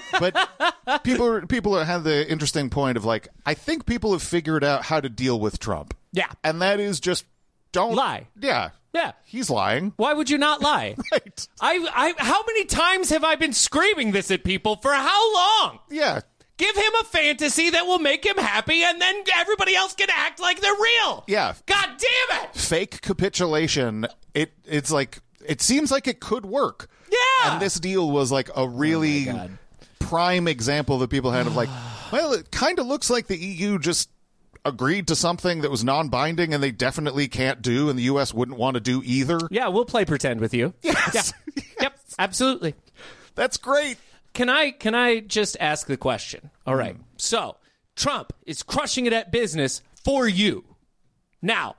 But people have the interesting point of like, I think people have figured out how to deal with Trump. Yeah. And that is just don't Lie. Yeah. Yeah. He's lying. Why would you not lie? Right. I how many times have I been screaming this at people for how long? Yeah. Give him a fantasy that will make him happy, and then everybody else can act like they're real. Yeah. God damn it! Fake capitulation. It's like it seems like it could work. Yeah. And this deal was like a really God. prime example that people had of like, well, it kind of looks like the EU just agreed to something that was non-binding and they definitely can't do, and the U.S. wouldn't want to do either. Yeah, we'll play pretend with you. Yes. Yeah. Yep, absolutely. That's great. Can I just ask the question? All right. So, Trump is crushing it at business for you. Now,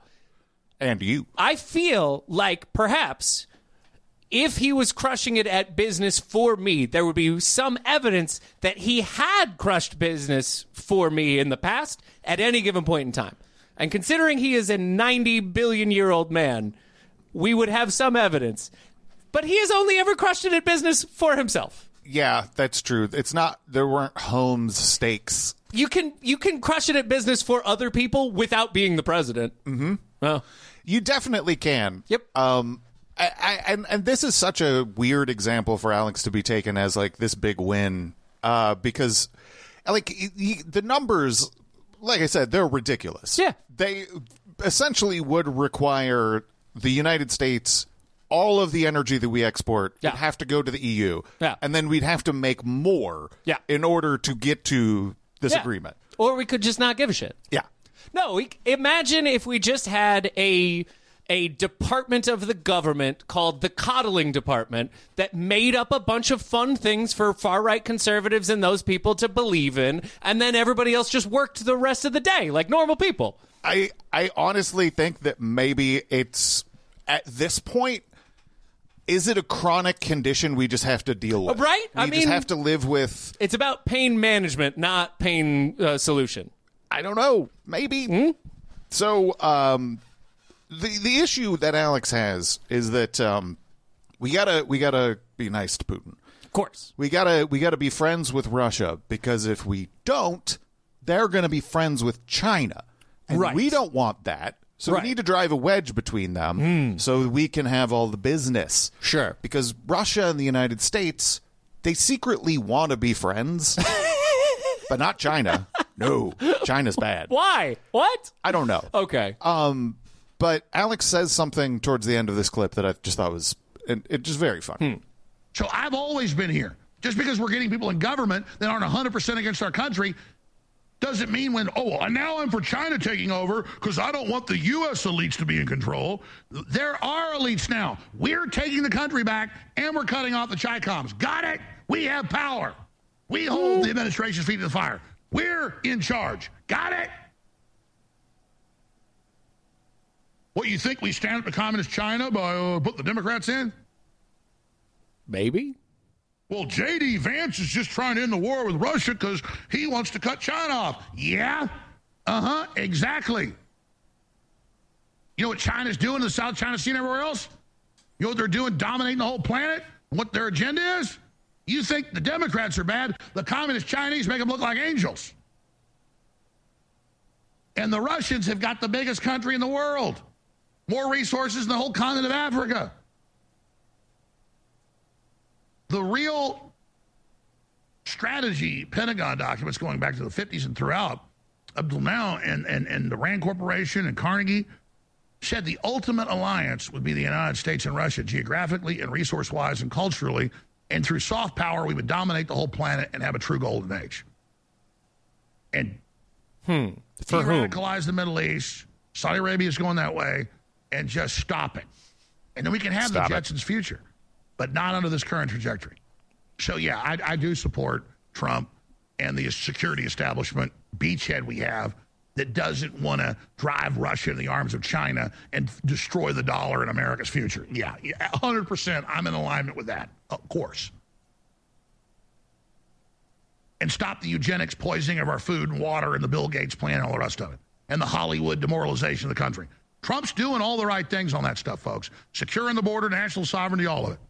And you. I feel like perhaps if he was crushing it at business for me, there would be some evidence that he had crushed business for me in the past at any given point in time. And considering he is a 90 billion year old man, we would have some evidence. But he has only ever crushed it at business for himself. Yeah, that's true. It's not. There weren't Holmes stakes. You can crush it at business for other people without being the president. Mm-hmm. Oh. You definitely can. Yep. And this is such a weird example for Alex to be taken as like this big win, because like the numbers, like I said, they're ridiculous. Yeah. They essentially would require the United States. All of the energy that we export would have to go to the EU, and then we'd have to make more in order to get to this agreement. Or we could just not give a shit. Yeah. No, imagine if we just had a department of the government called the Coddling Department that made up a bunch of fun things for far-right conservatives and those people to believe in, and then everybody else just worked the rest of the day like normal people. I honestly think that maybe it's, at this point, is it a chronic condition we just have to deal with? Right? We just have to live with... It's about pain management, not pain solution. I don't know. Maybe. Mm-hmm. So, the issue that Alex has is that we gotta be nice to Putin. Of course. We gotta be friends with Russia, because if we don't, they're gonna be friends with China. And we don't want that. So we need to drive a wedge between them so we can have all the business. Sure. Because Russia and the United States, they secretly want to be friends, but not China. No, China's bad. Why? What? I don't know. Okay. But Alex says something towards the end of this clip that I just thought was just very funny. So I've always been here. Just because we're getting people in government that aren't 100% against our country doesn't mean and now I'm for China taking over because I don't want the U.S. elites to be in control. There are elites now. We're taking the country back, and we're cutting off the Chi-Coms. Got it? We have power. We hold the administration's feet to the fire. We're in charge. Got it? What, you think we stand up to communist China by putting the Democrats in? Maybe. Well, J.D. Vance is just trying to end the war with Russia because he wants to cut China off. Yeah? Exactly. You know what China's doing in the South China Sea and everywhere else? You know what they're doing, dominating the whole planet? What their agenda is? You think the Democrats are bad, the communist Chinese make them look like angels. And the Russians have got the biggest country in the world. More resources than the whole continent of Africa. The real strategy, Pentagon documents going back to the 50s and throughout, up till now, and the Rand Corporation and Carnegie said the ultimate alliance would be the United States and Russia, geographically and resource-wise and culturally, and through soft power, we would dominate the whole planet and have a true golden age. And for whom? Radicalize the Middle East. Saudi Arabia is going that way, and just stop it. And then we can have the Jetsons' future, but not under this current trajectory. So, yeah, I do support Trump and the security establishment beachhead we have that doesn't want to drive Russia in the arms of China and destroy the dollar and America's future. Yeah, 100%. I'm in alignment with that, of course. And stop the eugenics poisoning of our food and water and the Bill Gates plan and all the rest of it. And the Hollywood demoralization of the country. Trump's doing all the right things on that stuff, folks. Securing the border, national sovereignty, all of it.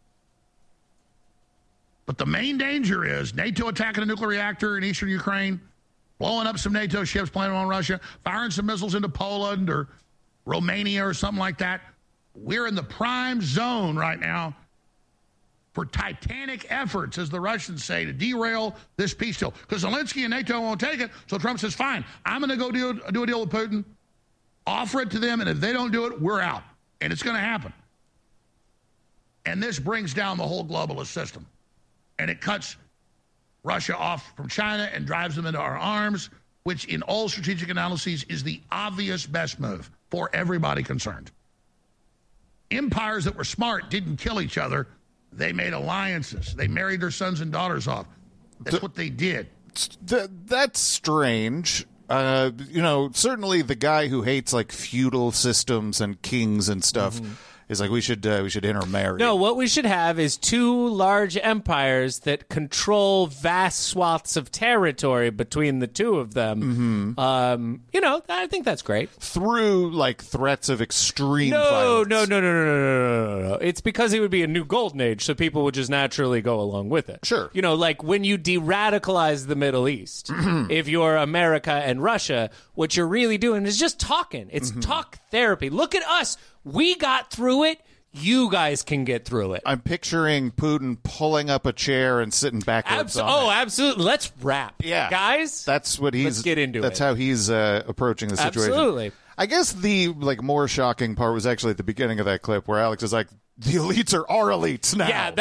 But the main danger is NATO attacking a nuclear reactor in eastern Ukraine, blowing up some NATO ships playing on Russia, firing some missiles into Poland or Romania or something like that. We're in the prime zone right now for titanic efforts, as the Russians say, to derail this peace deal. Because Zelensky and NATO won't take it, so Trump says, fine, I'm going to go do a deal with Putin, offer it to them, and if they don't do it, we're out. And it's going to happen. And this brings down the whole globalist system. And it cuts Russia off from China and drives them into our arms, which in all strategic analyses is the obvious best move for everybody concerned. Empires that were smart didn't kill each other. They made alliances. They married their sons and daughters off. That's what they did. That's strange. Certainly the guy who hates like feudal systems and kings and stuff is like we should intermarry. No, what we should have is two large empires that control vast swaths of territory between the two of them. I think that's great. Through like threats of extreme No. violence. It's because it would be a new golden age, so people would just naturally go along with it. Sure. Like when you de-radicalize the Middle East, if you're America and Russia, what you're really doing is just talking. It's talk therapy. Look at us. We got through it. You guys can get through it. I'm picturing Putin pulling up a chair and sitting backwards on it. Absolutely. Let's rap. Yeah. Guys, That's what he's... let's get into That's it. how he's approaching the situation. Absolutely. I guess the more shocking part was actually at the beginning of that clip where Alex is like, the elites are our elites now. Yeah,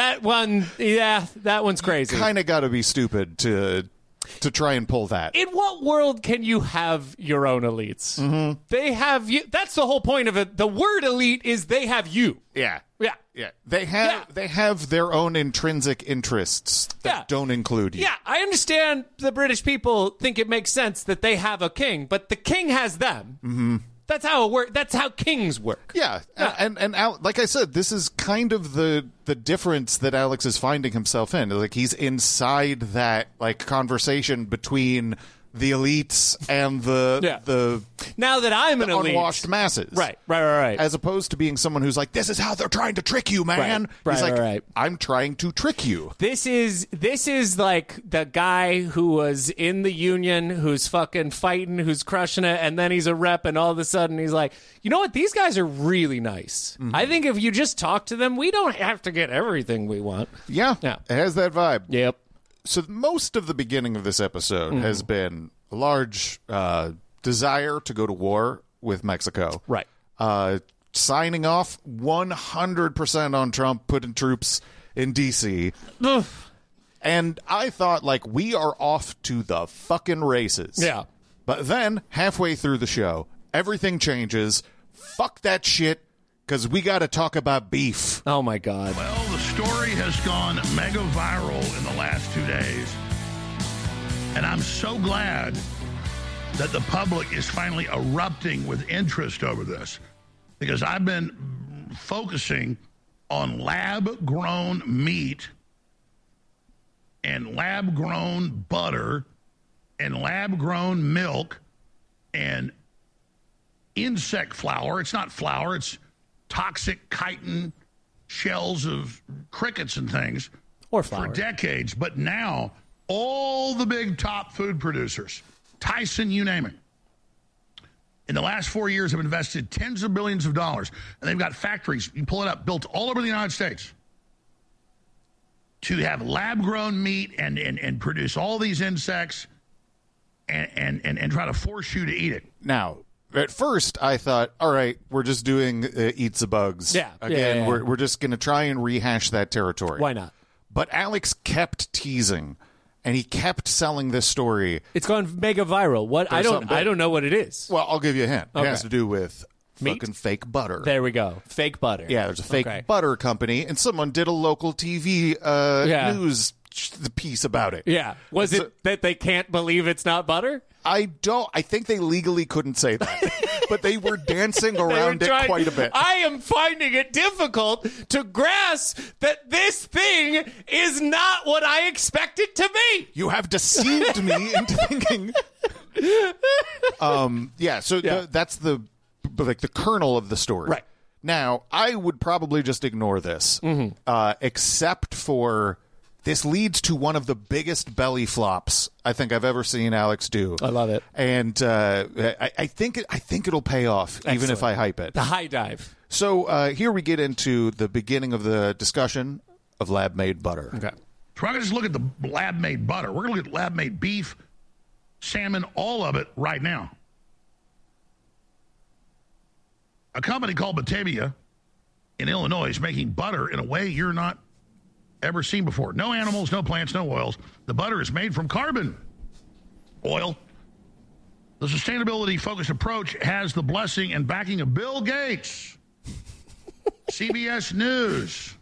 that one's crazy. Kind of got to be stupid to try and pull that. In what world can you have your own elites? They have you. That's the whole point of it. The word elite is they have you. Yeah. Yeah. Yeah. They have their own intrinsic interests that don't include you. Yeah, I understand the British people think it makes sense that they have a king, but the king has them. Mm-hmm. That's how it works. That's how kings work. Yeah. And like I said, this is kind of the difference that Alex is finding himself in. Like he's inside that like conversation between the elites and the now that I'm an elite, unwashed masses. Right. As opposed to being someone who's like, this is how they're trying to trick you, man. He's like, I'm trying to trick you. This is like the guy who was in the union, who's fucking fighting, who's crushing it, and then he's a rep, and all of a sudden he's like, you know what? These guys are really nice. I think if you just talk to them, we don't have to get everything we want. Yeah. It has that vibe. Yep. So most of the beginning of this episode has been a large desire to go to war with Mexico. Right. Signing off 100% on Trump putting troops in D.C. And I thought, like, we are off to the fucking races. Yeah. But then, halfway through the show, everything changes. Fuck that shit, because we got to talk about beef. Oh, my God. Well, the story has gone mega viral in the last 2 days. And I'm so glad that the public is finally erupting with interest over this. Because I've been focusing on lab-grown meat and lab-grown butter and lab-grown milk and insect flour. It's not flour, it's toxic chitin shells of crickets and things or flour for decades. But now all the big top food producers, Tyson, you name it, in the last 4 years have invested tens of billions of dollars, and they've got factories, you pull it up, built all over the United States to have lab-grown meat and produce all these insects and try to force you to eat it. Now, at first, I thought, all right, we're just doing Eat the Bugs. Yeah. Again, Yeah. We're just going to try and rehash that territory. Why not? But Alex kept teasing, and he kept selling this story. It's gone mega viral. What? I don't know what it is. Well, I'll give you a hint. Okay. It has to do with Meat? fucking fake butter. There we go. Fake butter. Yeah, there's a fake Okay. butter company, and someone did a local TV news piece about it. Yeah. Was it that they can't believe it's not butter? I think they legally couldn't say that, but they were dancing around it quite a bit. I am finding it difficult to grasp that this thing is not what I expect it to be. You have deceived me into thinking. That's the kernel of the story. Right. Now, I would probably just ignore this, except for this leads to one of the biggest belly flops I think I've ever seen Alex do. I love it. And I think it'll pay off, even if I hype it. The high dive. So here we get into the beginning of the discussion of lab-made butter. Okay. So we're not going to just look at the lab-made butter. We're going to look at lab-made beef, salmon, all of it right now. A company called Batavia in Illinois is making butter in a way you're not ever seen before. No animals, no plants, no oils. The butter is made from carbon oil. The sustainability-focused approach has the blessing and backing of Bill Gates. CBS News.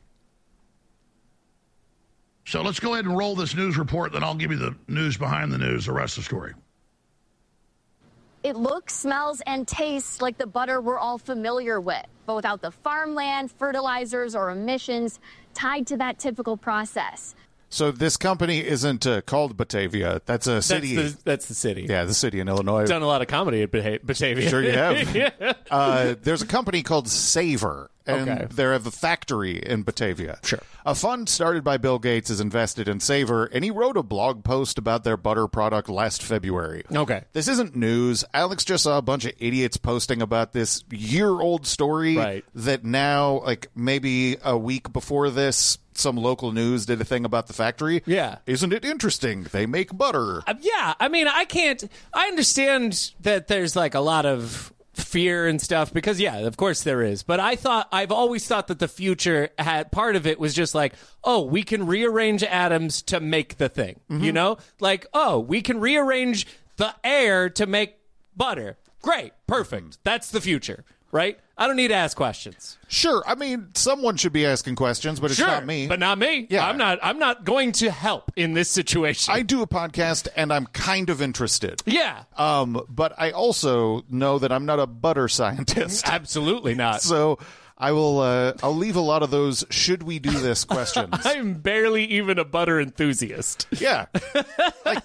So let's go ahead and roll this news report, then I'll give you the news behind the news, the rest of the story. It looks, smells, and tastes like the butter we're all familiar with. but without the farmland, fertilizers, or emissions tied to that typical process. So this company isn't called Batavia. That's a city. That's the city. Yeah, the city in Illinois. Done a lot of comedy at Batavia. Sure you have. Yeah. There's a company called Savor, and they have a factory in Batavia. Sure. A fund started by Bill Gates is invested in Savor, and he wrote a blog post about their butter product last February. Okay. This isn't news. Alex just saw a bunch of idiots posting about this year-old story that now, like maybe a week before this, some local news did a thing about the factory. Yeah. Isn't it interesting? They make butter. Yeah. I mean, I understand that there's like a lot of fear and stuff because, yeah, of course there is. But I've always thought that the future had part of it was just like, oh, we can rearrange atoms to make the thing, you know? Like, oh, we can rearrange the air to make butter. Great. Perfect. That's the future. Right? I don't need to ask questions. Sure. I mean, someone should be asking questions, but it's not me. But not me. Yeah. I'm not going to help in this situation. I do a podcast and I'm kind of interested. Yeah. But I also know that I'm not a butter scientist. Absolutely not. So I will I'll leave a lot of those should we do this questions. I'm barely even a butter enthusiast. Yeah. Like,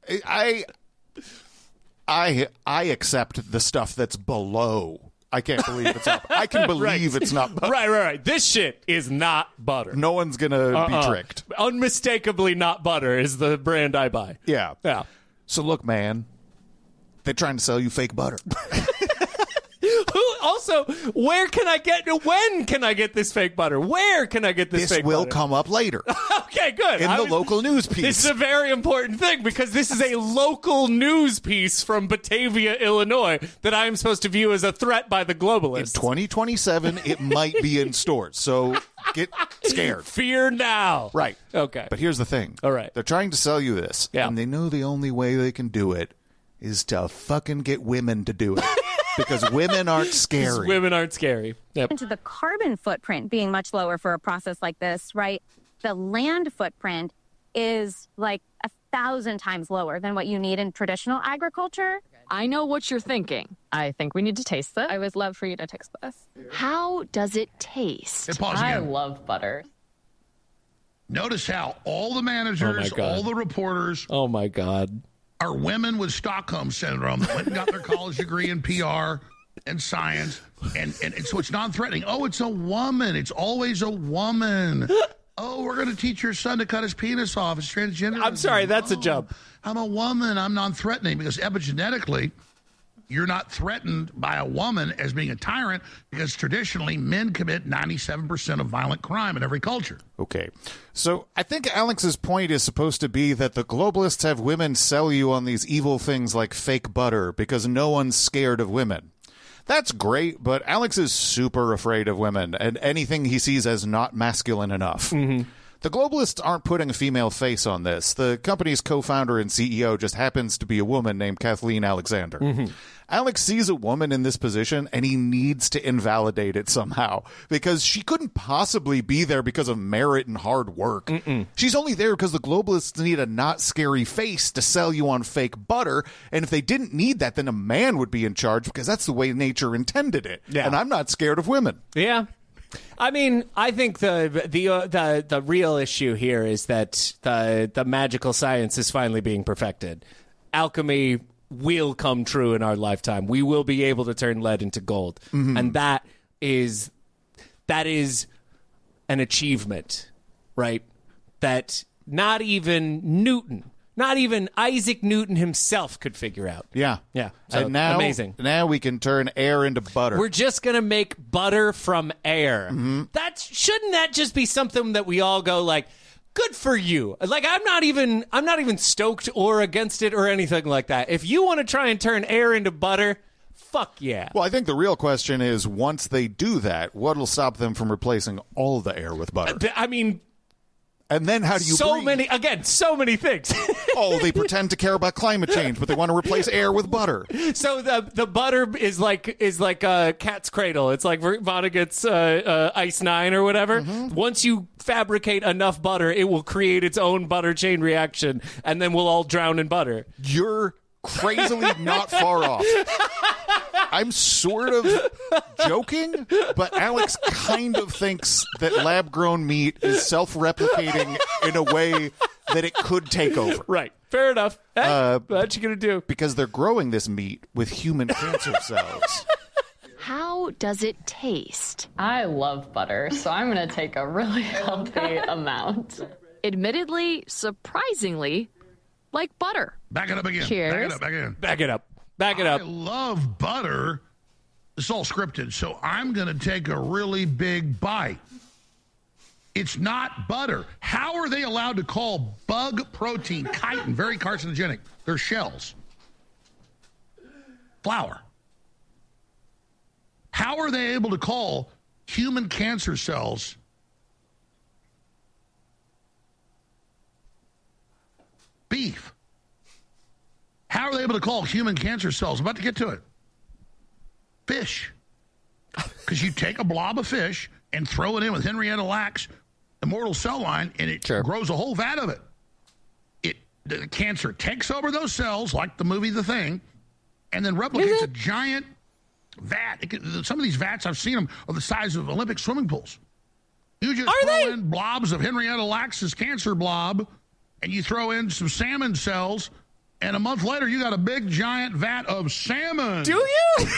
I accept the stuff that's below. I can't believe it's not. I can believe it's not butter. Right. This shit is not butter. No one's going to be tricked. Unmistakably not butter is the brand I buy. Yeah. Yeah. So look, man, they're trying to sell you fake butter. Also, when can I get this fake butter? Where can I get this fake butter? This will come up later. Okay, good. In the local news piece. This is a very important thing because this is a local news piece from Batavia, Illinois that I am supposed to view as a threat by the globalists. In 2027, it might be in stores. So get scared. Fear now. Right. Okay. But here's the thing. All right. They're trying to sell you this. Yeah. And they know the only way they can do it is to fucking get women to do it. Because women aren't scary. Women aren't scary. Yep. Into the carbon footprint being much lower for a process like this, right? The land footprint is like 1,000 times lower than what you need in traditional agriculture. I know what you're thinking. I think we need to taste this. I would love for you to taste this. How does it taste? Hey, pause I again. love butter. Notice how all the managers, all the reporters Oh, my God. are women with Stockholm Syndrome that went and got their college degree in PR and science. And so it's non-threatening. Oh, it's a woman. It's always a woman. Oh, we're going to teach your son to cut his penis off. It's transgender. I'm sorry, that's a jump. I'm a woman. I'm non-threatening because epigenetically, you're not threatened by a woman as being a tyrant because traditionally men commit 97% of violent crime in every culture. Okay. So I think Alex's point is supposed to be that the globalists have women sell you on these evil things like fake butter because no one's scared of women. That's great, but Alex is super afraid of women and anything he sees as not masculine enough. Mm-hmm. The globalists aren't putting a female face on this. The company's co-founder and CEO just happens to be a woman named Kathleen Alexander. Mm-hmm. Alex sees a woman in this position, and he needs to invalidate it somehow because she couldn't possibly be there because of merit and hard work. Mm-mm. She's only there because the globalists need a not scary face to sell you on fake butter, and if they didn't need that, then a man would be in charge because that's the way nature intended it. Yeah. And I'm not scared of women. Yeah. I mean, I think the real issue here is that the magical science is finally being perfected. Alchemy will come true in our lifetime. We will be able to turn lead into gold, and that is an achievement, right? That not even Newton. Not even Isaac Newton himself could figure out. Yeah. Yeah. So and now, amazing. Now we can turn air into butter. We're just going to make butter from air. Mm-hmm. Shouldn't that just be something that we all go like, good for you? Like, I'm not even stoked or against it or anything like that. If you want to try and turn air into butter, fuck yeah. Well, I think the real question is, once they do that, what will stop them from replacing all the air with butter? I mean... And then how do you breathe? So many things. Oh, they pretend to care about climate change, but they want to replace air with butter. So the butter is like a cat's cradle. It's like Vonnegut's Ice 9 or whatever. Mm-hmm. Once you fabricate enough butter, it will create its own butter chain reaction, and then we'll all drown in butter. You're crazily not far off. I'm sort of joking, but Alex kind of thinks that lab-grown meat is self-replicating in a way that it could take over. Right. Fair enough. Hey, what you gonna do? Because they're growing this meat with human cancer cells. How does it taste? I love butter, so I'm going to take a really healthy amount. Admittedly, surprisingly, like butter. Back it up again. Cheers. Back it up again. Back it up. Back it up. I love butter. It's all scripted, so I'm going to take a really big bite. It's not butter. How are they allowed to call bug protein, chitin, very carcinogenic? They're shells. Flour. How are they able to call human cancer cells beef? How are they able to call human cancer cells, I'm about to get to it, fish? Because you take a blob of fish and throw it in with Henrietta Lacks' immortal cell line, and it grows a whole vat of it. The cancer takes over those cells, like the movie The Thing, and then replicates a giant vat. Some of these vats, I've seen them, are the size of Olympic swimming pools. You just throw in blobs of Henrietta Lacks' cancer blob, and you throw in some salmon cells, and a month later, you got a big, giant vat of salmon. Do you?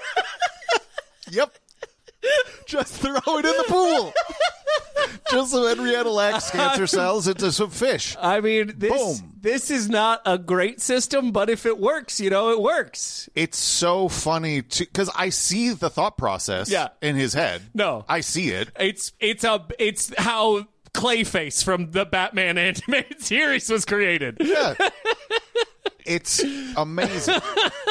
Yep. Just throw it in the pool. Just some Henrietta Lacks cancer cells into some fish. I mean, this is not a great system, but if it works, it works. It's so funny because I see the thought process in his head. No. I see it. It's how Clayface from the Batman animated series was created. Yeah. It's amazing.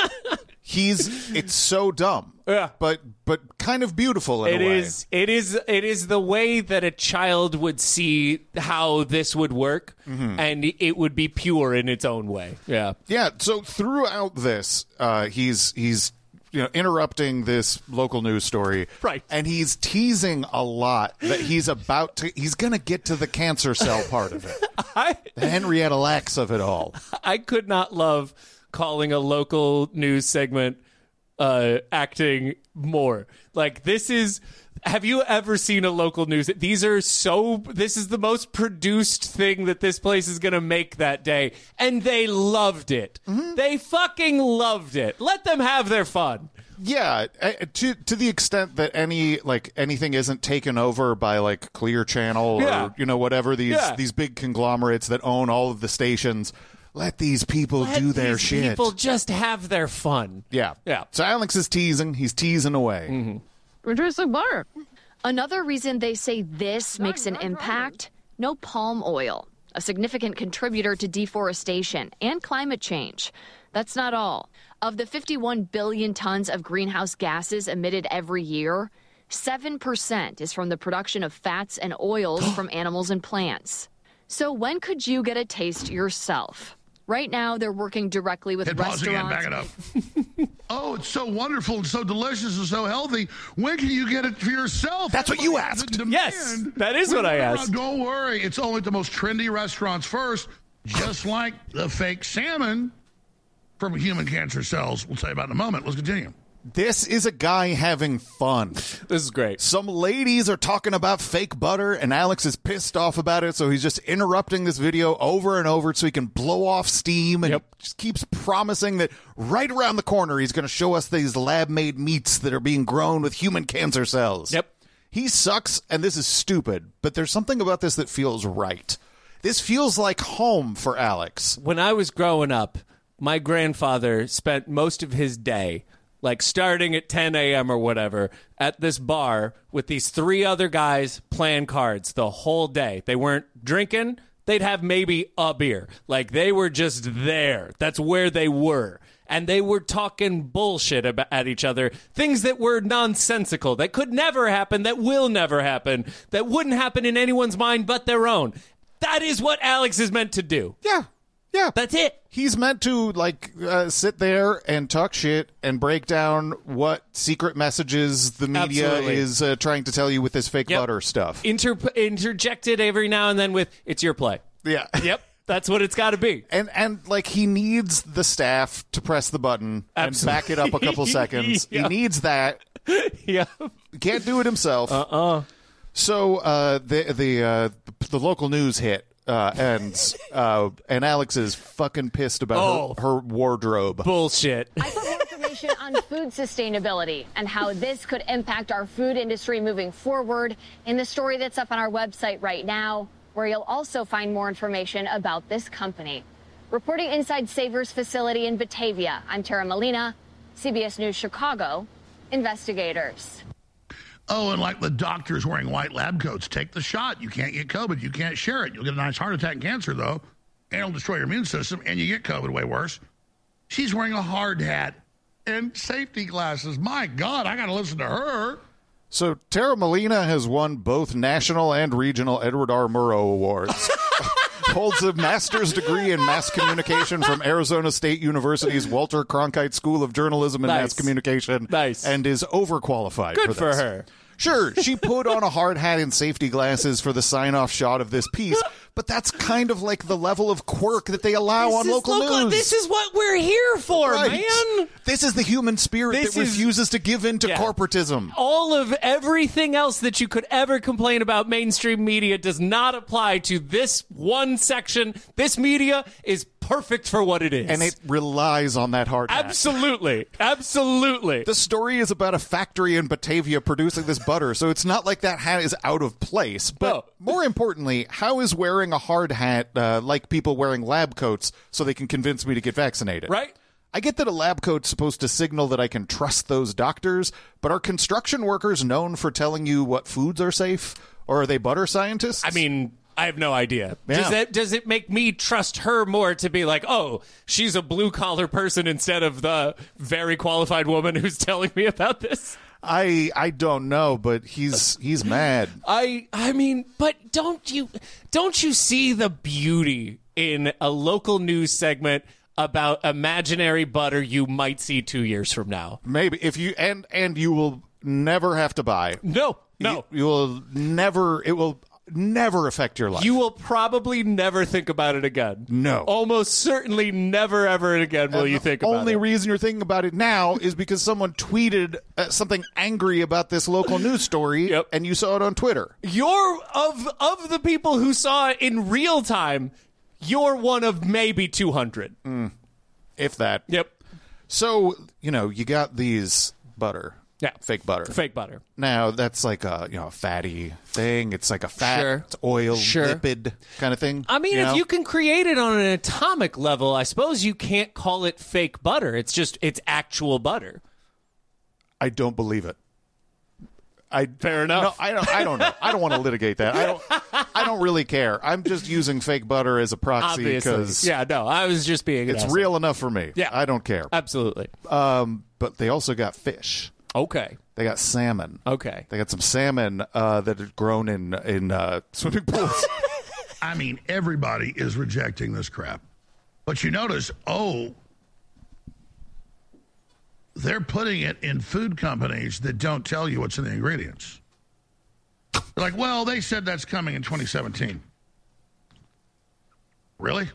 It's so dumb. Yeah. But kind of beautiful in a way. It is the way that a child would see how this would work, and it would be pure in its own way. Yeah. Yeah, so throughout this, he's interrupting this local news story. Right. And he's teasing a lot that he's going to get to the cancer cell part of it. The Henrietta Lacks of it all. I could not love calling a local news segment acting more. Like, this is... Have you ever seen a local news? This is the most produced thing that this place is going to make that day. And they loved it. Mm-hmm. They fucking loved it. Let them have their fun. Yeah, to the extent that anything isn't taken over by like Clear Channel or whatever these big conglomerates that own all of the stations. Let these people do their shit. Let people just have their fun. Yeah. So Alex is teasing. He's teasing away. Mm-hmm. Producing butter. Another reason they say this makes an impact: no palm oil, a significant contributor to deforestation and climate change. That's not all. Of the 51 billion tons of greenhouse gases emitted every year, 7% is from the production of fats and oils from animals and plants. So when could you get a taste yourself? Right now, they're working directly with restaurants. Again, back it up. Oh, it's so wonderful and so delicious and so healthy. When can you get it for yourself? That's what you asked. Yes, that is what I asked. Don't worry. It's only at the most trendy restaurants first, just like the fake salmon from human cancer cells. We'll tell you about in a moment. Let's continue. This is a guy having fun. This is great. Some ladies are talking about fake butter, and Alex is pissed off about it, so he's just interrupting this video over and over so he can blow off steam, and just keeps promising that right around the corner he's going to show us these lab-made meats that are being grown with human cancer cells. Yep. He sucks, and this is stupid, but there's something about this that feels right. This feels like home for Alex. When I was growing up, my grandfather spent most of his day, like starting at 10 a.m. or whatever, at this bar with these 3 other guys playing cards the whole day. They weren't drinking. They'd have maybe a beer. Like, they were just there. That's where they were. And they were talking bullshit at each other. Things that were nonsensical, that could never happen, that will never happen, that wouldn't happen in anyone's mind but their own. That is what Alex is meant to do. Yeah. That's it. He's meant to, sit there and talk shit and break down what secret messages the media is trying to tell you with this fake butter stuff. Interjected every now and then with, it's your play. Yeah. Yep. That's what it's got to be. And like he needs the staff to press the button and back it up a couple seconds. Yeah. He needs that. Yeah. Can't do it himself. So the local news hit ends, and Alex is fucking pissed about her wardrobe. Bullshit. I put more information on food sustainability and how this could impact our food industry moving forward in the story that's up on our website right now, where you'll also find more information about this company. Reporting inside Savers facility in Batavia, I'm Tara Molina, CBS News Chicago, Investigators. Oh, and like the doctors wearing white lab coats, take the shot. You can't get COVID. You can't share it. You'll get a nice heart attack and cancer, though, and it'll destroy your immune system, and you get COVID way worse. She's wearing a hard hat and safety glasses. My God, I got to listen to her. So Tara Molina has won both national and regional Edward R. Murrow Awards. Holds a master's degree in mass communication from Arizona State University's Walter Cronkite School of Journalism and Mass Communication. Nice. And is overqualified Good for this. for her. Sure, she put on a hard hat and safety glasses for the sign-off shot of this piece, but that's kind of like the level of quirk that they allow on local news. This is what we're here for, man. This is the human spirit that refuses to give in to corporatism. All of everything else that you could ever complain about mainstream media does not apply to this one section. This media is perfect for what it is. And it relies on that hard hat. Absolutely. Absolutely. The story is about a factory in Batavia producing this butter, so it's not like that hat is out of place. But more importantly, how is wearing a hard hat like people wearing lab coats so they can convince me to get vaccinated? Right. I get that a lab coat's supposed to signal that I can trust those doctors, but are construction workers known for telling you what foods are safe? Or are they butter scientists? I mean, I have no idea. Yeah. Does it make me trust her more to be like, oh, she's a blue-collar person instead of the very qualified woman who's telling me about this? I don't know, but he's mad. I mean, but don't you see the beauty in a local news segment about imaginary butter you might see 2 years from now? Maybe if you and you will never have to buy. No. You will never. It will never affect your life. You will probably never think about it again. No. Almost certainly never ever again will you think about it. The only reason you're thinking about it now is because someone tweeted something angry about this local news story, and you saw it on Twitter. You're of the people who saw it in real time, you're one of maybe 200. If that. Yep. So, you got these butter. Yeah. Fake butter. Fake butter. Now, that's like a fatty thing. It's like a fat, Sure. it's oil, Sure. lipid kind of thing. I mean, if you can create it on an atomic level, I suppose you can't call it fake butter. It's actual butter. I don't believe it. Fair enough. No, I don't know. I don't want to litigate that. I don't really care. I'm just using fake butter as a proxy because I was just being. It's real enough for me. Yeah, I don't care. Absolutely. But they also got fish. Okay. They got salmon. Okay. They got some salmon that are grown in swimming pools. I mean, everybody is rejecting this crap. But you notice, they're putting it in food companies that don't tell you what's in the ingredients. They're like, well, they said that's coming in 2017. Really?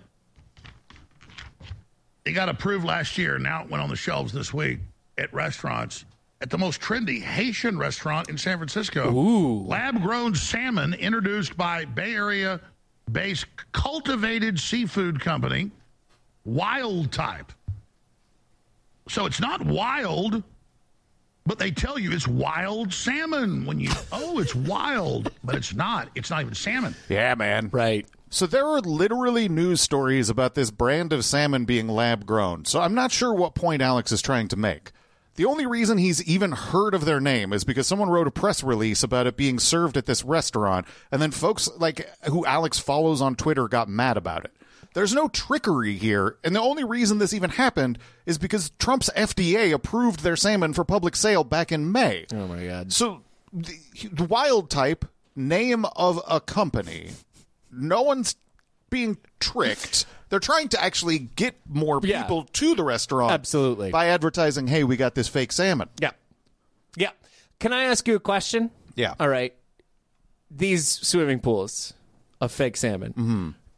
It got approved last year. Now it went on the shelves this week at restaurants. At the most trendy Haitian restaurant in San Francisco. Ooh. Lab-grown salmon introduced by Bay Area-based cultivated seafood company, Wild Type. So it's not wild, but they tell you it's wild salmon when it's wild, but it's not. It's not even salmon. Yeah, man. Right. So there are literally news stories about this brand of salmon being lab-grown. So I'm not sure what point Alex is trying to make. The only reason he's even heard of their name is because someone wrote a press release about it being served at this restaurant, and then folks like who Alex follows on Twitter got mad about it. There's no trickery here, and the only reason this even happened is because Trump's FDA approved their salmon for public sale back in May. Oh, my God. So the Wild Type, name of a company, no one's being tricked. They're trying to actually get more people to the restaurant. Absolutely. By advertising, hey, we got this fake salmon. Yeah. Yeah. Can I ask you a question? Yeah. All right. These swimming pools of fake salmon. Mm-hmm.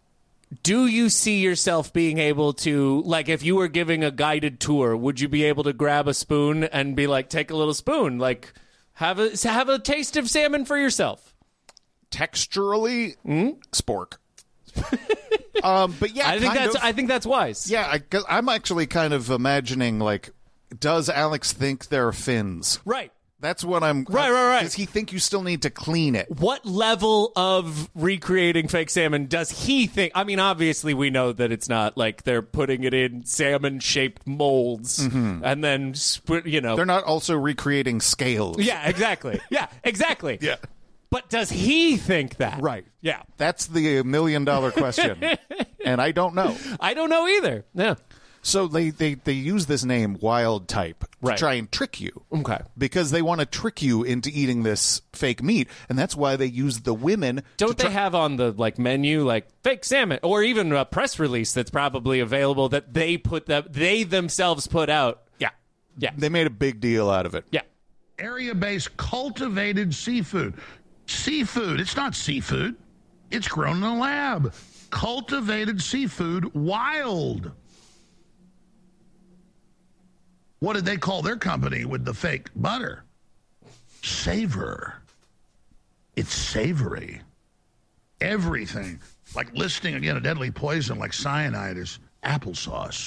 Do you see yourself being able to, like, if you were giving a guided tour, would you be able to grab a spoon and be like, take a little spoon, like, have a taste of salmon for yourself? Texturally, spork. But yeah, I think that's wise. Yeah, I'm actually kind of imagining, like, does Alex think they're fins? Right. That's what I'm... Right. Does he think you still need to clean it? What level of recreating fake salmon does he think? I mean, obviously we know that it's not like they're putting it in salmon-shaped molds and then, They're not also recreating scales. Yeah, exactly. Yeah, exactly. Yeah. But does he think that? Right. Yeah. That's the $1 million question. And I don't know. I don't know either. Yeah. So they use this name, Wild Type, to try and trick you. Okay. Because they want to trick you into eating this fake meat, and that's why they use the women. Don't they have on the menu fake salmon, or even a press release that's probably available that they themselves put out? Yeah. Yeah. They made a big deal out of it. Yeah. Area-based cultivated seafood. Seafood. It's not seafood. It's grown in a lab. Cultivated seafood, wild. What did they call their company with the fake butter? Savor. It's savory. Everything. Like listing, again, a deadly poison like cyanide is applesauce.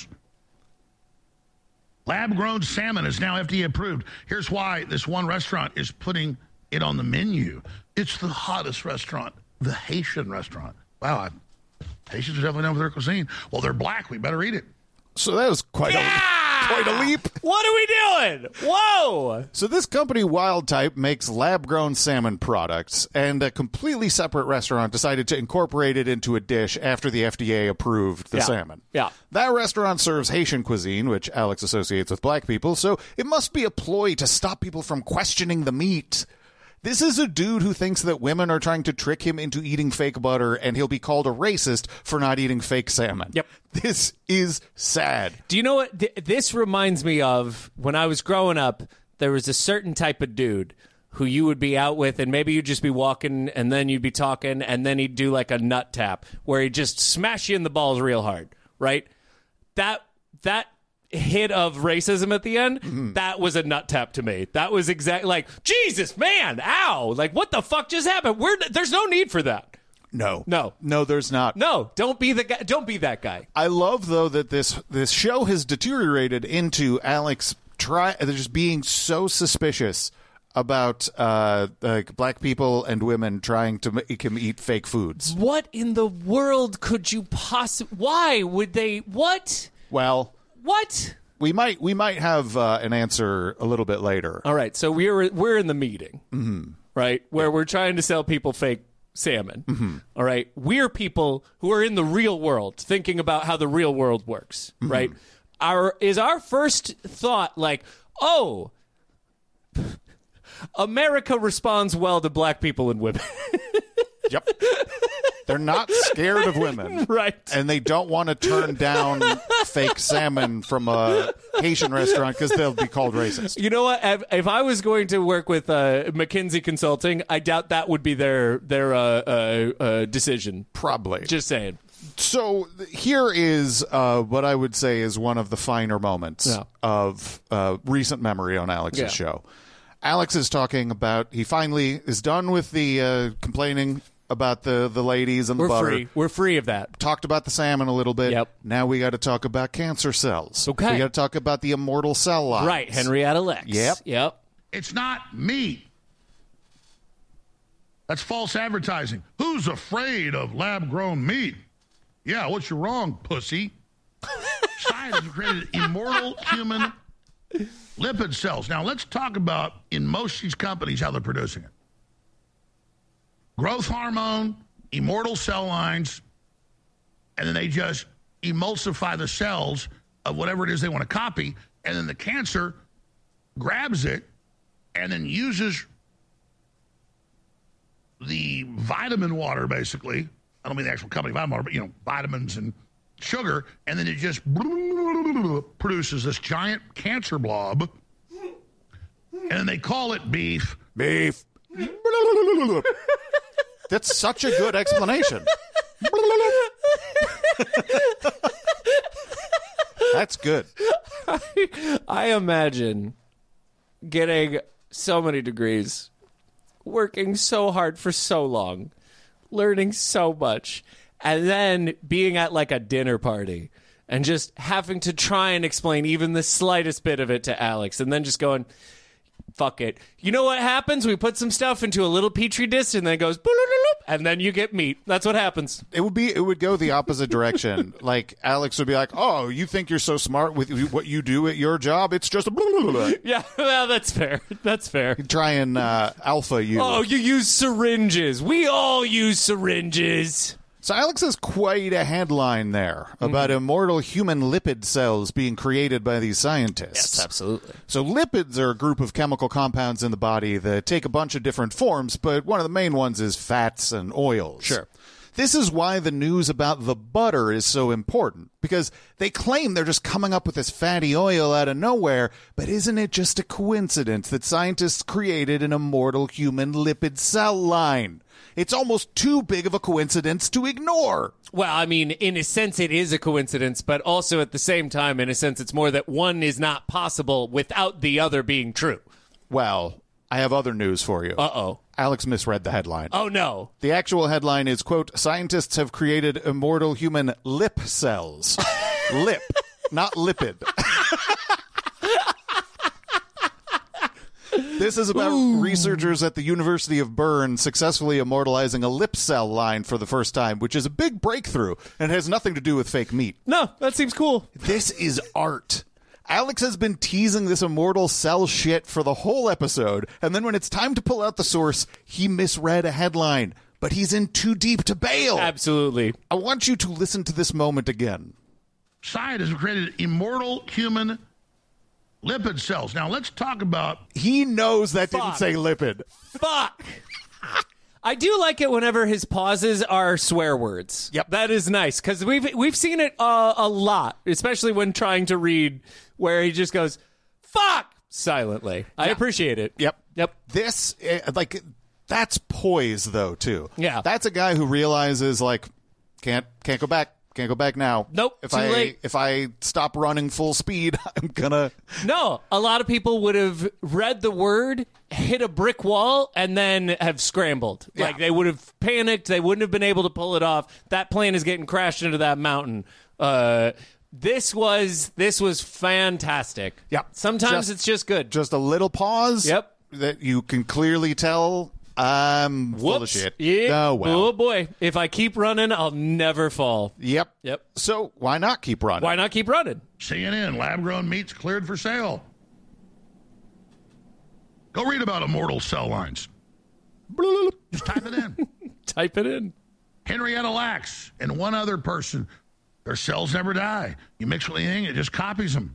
Lab-grown salmon is now FDA approved. Here's why this one restaurant is putting it on the menu. It's the hottest restaurant, the Haitian restaurant. Wow, Haitians are definitely known for their cuisine. Well, they're black. We better eat it. So that was quite a leap. What are we doing? Whoa! So this company, Wild Type, makes lab-grown salmon products, and a completely separate restaurant decided to incorporate it into a dish after the FDA approved the salmon. Yeah. That restaurant serves Haitian cuisine, which Alex associates with black people, so it must be a ploy to stop people from questioning the meat. This is a dude who thinks that women are trying to trick him into eating fake butter, and he'll be called a racist for not eating fake salmon. Yep. This is sad. Do you know what this reminds me of? When I was growing up, there was a certain type of dude who you would be out with, and maybe you'd just be walking, and then you'd be talking, and then he'd do like a nut tap, where he'd just smash you in the balls real hard, right? That hit of racism at the end, that was a nut tap to me. That was exactly like, Jesus, man, ow. Like, what the fuck just happened? There's no need for that. No, there's not. No, don't be the guy. Don't be that guy. I love, though, that this show has deteriorated into Alex just being so suspicious about black people and women trying to make him eat fake foods. What in the world could you possibly... Why would they... What? Well... What? We might have an answer a little bit later. All right, so we're in the meeting, right, where we're trying to sell people fake salmon. All right, we're people who are in the real world, thinking about how the real world works. Right? Is our first thought like, oh, America responds well to black people and women? Yep. They're not scared of women. Right. And they don't want to turn down fake salmon from a Haitian restaurant because they'll be called racist. You know what? If I was going to work with McKinsey Consulting, I doubt that would be their decision. Probably. Just saying. So here is what I would say is one of the finer moments of recent memory on Alex's show. Alex is talking about he finally is done with the complaining about the ladies and the butter. We're free of that. Talked about the salmon a little bit. Yep. Now we got to talk about cancer cells. Okay. We got to talk about the immortal cell lines. Right. Henrietta Lex. Yep. It's not meat. That's false advertising. Who's afraid of lab-grown meat? Yeah, what's your wrong, pussy? Scientists have created immortal human lipid cells. Now, let's talk about, in most of these companies, how they're producing it. Growth hormone, immortal cell lines, and then they just emulsify the cells of whatever it is they want to copy, and then the cancer grabs it and then uses the vitamin water, basically. I don't mean the actual company vitamin water, but, vitamins and sugar, and then it just produces this giant cancer blob, and then they call it beef. Beef. That's such a good explanation. That's good. I imagine getting so many degrees, working so hard for so long, learning so much, and then being at like a dinner party and just having to try and explain even the slightest bit of it to Alex, and then just going, fuck it. You know what happens? We put some stuff into a little petri dish and then it goes, and then you get meat. That's what happens. It would go the opposite direction. Like Alex would be like, "Oh, you think you're so smart with what you do at your job? It's just a Yeah, well, that's fair. That's fair. Try and alpha you. Oh, you use syringes. We all use syringes. So Alex has quite a headline there about immortal human lipid cells being created by these scientists. Yes, absolutely. So lipids are a group of chemical compounds in the body that take a bunch of different forms, but one of the main ones is fats and oils. Sure. This is why the news about the butter is so important, because they claim they're just coming up with this fatty oil out of nowhere, but isn't it just a coincidence that scientists created an immortal human lipid cell line? It's almost too big of a coincidence to ignore. Well, I mean, in a sense, it is a coincidence, but also at the same time, in a sense, it's more that one is not possible without the other being true. Well, I have other news for you. Uh-oh. Alex misread the headline. Oh, no. The actual headline is, quote, "Scientists have created immortal human lip cells." Lip, not lipid. This is about researchers at the University of Bern successfully immortalizing a lip cell line for the first time, which is a big breakthrough and has nothing to do with fake meat. No, that seems cool. This is art. Alex has been teasing this immortal cell shit for the whole episode, and then when it's time to pull out the source, he misread a headline. But he's in too deep to bail. Absolutely. I want you to listen to this moment again. Scientists have created immortal human lipid cells. Now, let's talk about... He knows that didn't say lipid. Fuck. I do like it whenever his pauses are swear words. Yep. That is nice, because we've seen it a lot, especially when trying to read, where he just goes, fuck, silently. I appreciate it. Yep. This, that's poise, though, too. Yeah. That's a guy who realizes, like, can't go back. Can't go back now. Nope, too late. If I stop running full speed, I'm gonna... No, a lot of people would have read the word, hit a brick wall, and then have scrambled. Yeah. Like, they would have panicked. They wouldn't have been able to pull it off. That plane is getting crashed into that mountain. This was fantastic. Yeah. Sometimes it's just good. Just a little pause. Yep. That you can clearly tell I'm full of shit. Yeah. Oh, well. Oh, boy. If I keep running, I'll never fall. Yep. Yep. So why not keep running? Why not keep running? CNN, lab-grown meats cleared for sale. Go read about immortal cell lines. Just type it in. Type it in. Henrietta Lacks and one other person. Their cells never die. You mix with anything, it just copies them.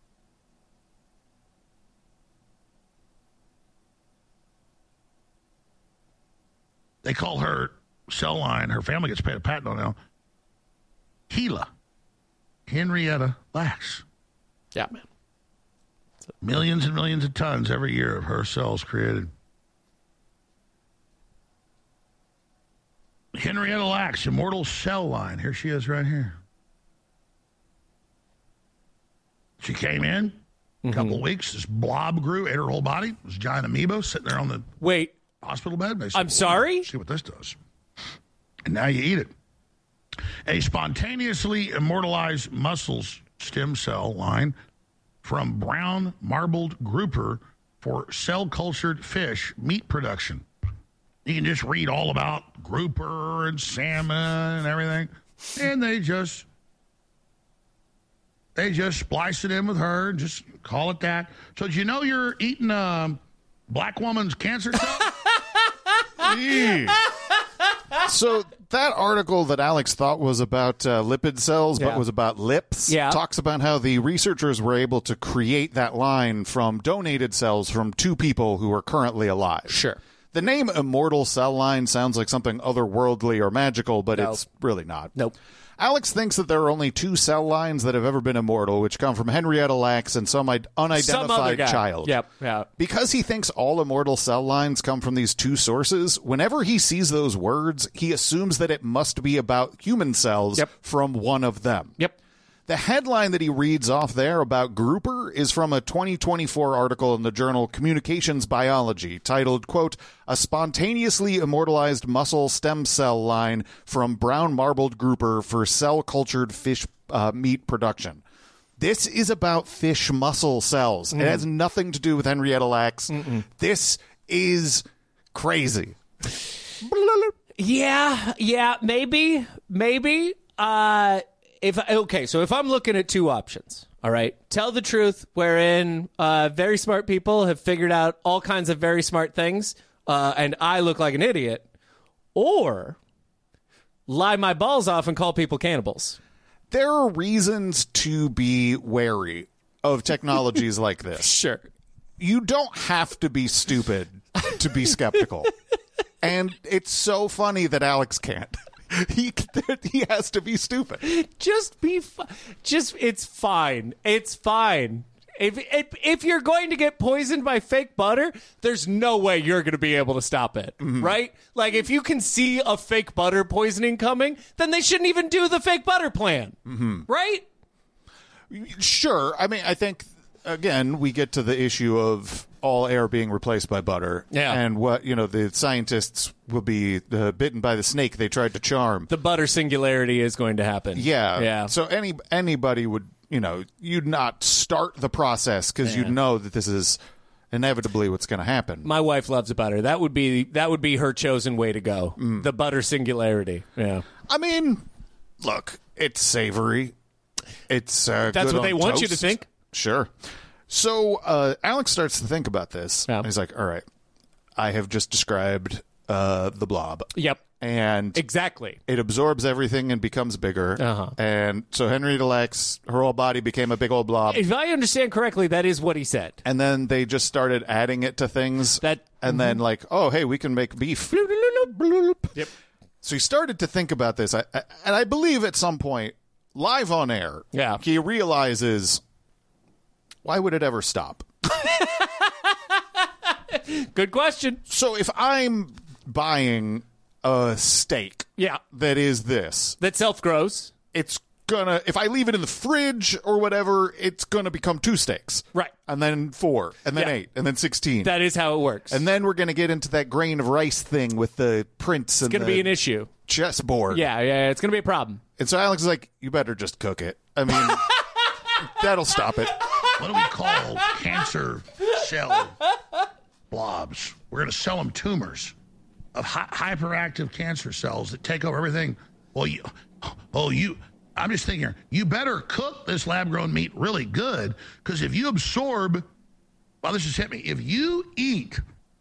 They call her cell line, her family gets paid a patent on now, HeLa. Henrietta Lacks. Yeah, man. Millions and millions of tons every year of her cells created. Henrietta Lacks, immortal cell line. Here she is right here. She came in, a couple of weeks, this blob grew, ate her whole body. It was a giant amoeba sitting there on the hospital bed. Basically. I'm sorry? See what this does. And now you eat it. A spontaneously immortalized muscles stem cell line from brown marbled grouper for cell-cultured fish meat production. You can just read all about grouper and salmon and everything. And they just splice it in with her and just call it that. So, do you know you're eating a black woman's cancer cell? So that article that Alex thought was about lipid cells, but was about lips, talks about how the researchers were able to create that line from donated cells from two people who are currently alive. Sure. The name Immortal Cell Line sounds like something otherworldly or magical, but it's really not. Nope. Alex thinks that there are only two cell lines that have ever been immortal, which come from Henrietta Lacks and some unidentified child. Yep. Yeah. Because he thinks all immortal cell lines come from these two sources, whenever he sees those words, he assumes that it must be about human cells from one of them. Yep. The headline that he reads off there about Grouper is from a 2024 article in the journal Communications Biology titled, quote, "A spontaneously immortalized muscle stem cell line from brown marbled grouper for cell-cultured fish meat production." This is about fish muscle cells. It has nothing to do with Henrietta Lacks. This is crazy. Yeah, maybe. If I'm looking at two options, all right, tell the truth, wherein very smart people have figured out all kinds of very smart things, and I look like an idiot, or lie my balls off and call people cannibals. There are reasons to be wary of technologies like this. Sure. You don't have to be stupid to be skeptical. And it's so funny that Alex can't. He has to be stupid. It's fine. It's fine. If you're going to get poisoned by fake butter, there's no way you're going to be able to stop it, right? Like, if you can see a fake butter poisoning coming, then they shouldn't even do the fake butter plan, right? Sure. I mean, I think, again, we get to the issue of all air being replaced by butter. Yeah. And what, the scientists will be bitten by the snake they tried to charm. The butter singularity is going to happen. Yeah. So anybody would, you'd not start the process because you'd know that this is inevitably what's going to happen. My wife loves butter. That would be her chosen way to go. The butter singularity. Yeah. I mean, look, it's savory. It's that's what they want you to think. Sure. So Alex starts to think about this. Yeah. And he's like, all right, I have just described the blob. Yep. And exactly, it absorbs everything and becomes bigger. And so Henrietta Lacks, her whole body became a big old blob. If I understand correctly, that is what he said. And then they just started adding it to things. And then like, oh, hey, we can make beef. Yep. So he started to think about this. And I believe at some point, live on air, he realizes, why would it ever stop? Good question. So if I'm buying a steak that is this, that self-grows, it's gonna, if I leave it in the fridge or whatever, it's gonna become 2 steaks. Right. And then 4, and then 8, and then 16. That is how it works. And then we're gonna get into that grain of rice thing with the prints. It's gonna be an issue. Chessboard. Yeah, it's gonna be a problem. And so Alex is like, you better just cook it. I mean, that'll stop it. What do we call cancer cell blobs? We're going to sell them tumors of hyperactive cancer cells that take over everything. Well, I'm just thinking, you better cook this lab-grown meat really good, because if you absorb, this just hit me, if you eat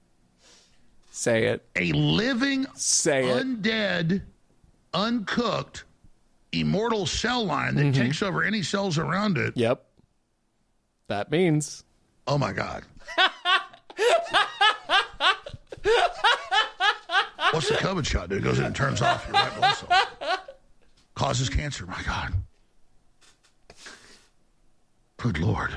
a living, undead, uncooked, immortal cell line that takes over any cells around it. Yep. That means. Oh, my God. What's the COVID shot, dude? It goes in and turns off your white blood cell. Causes cancer. My God. Good Lord.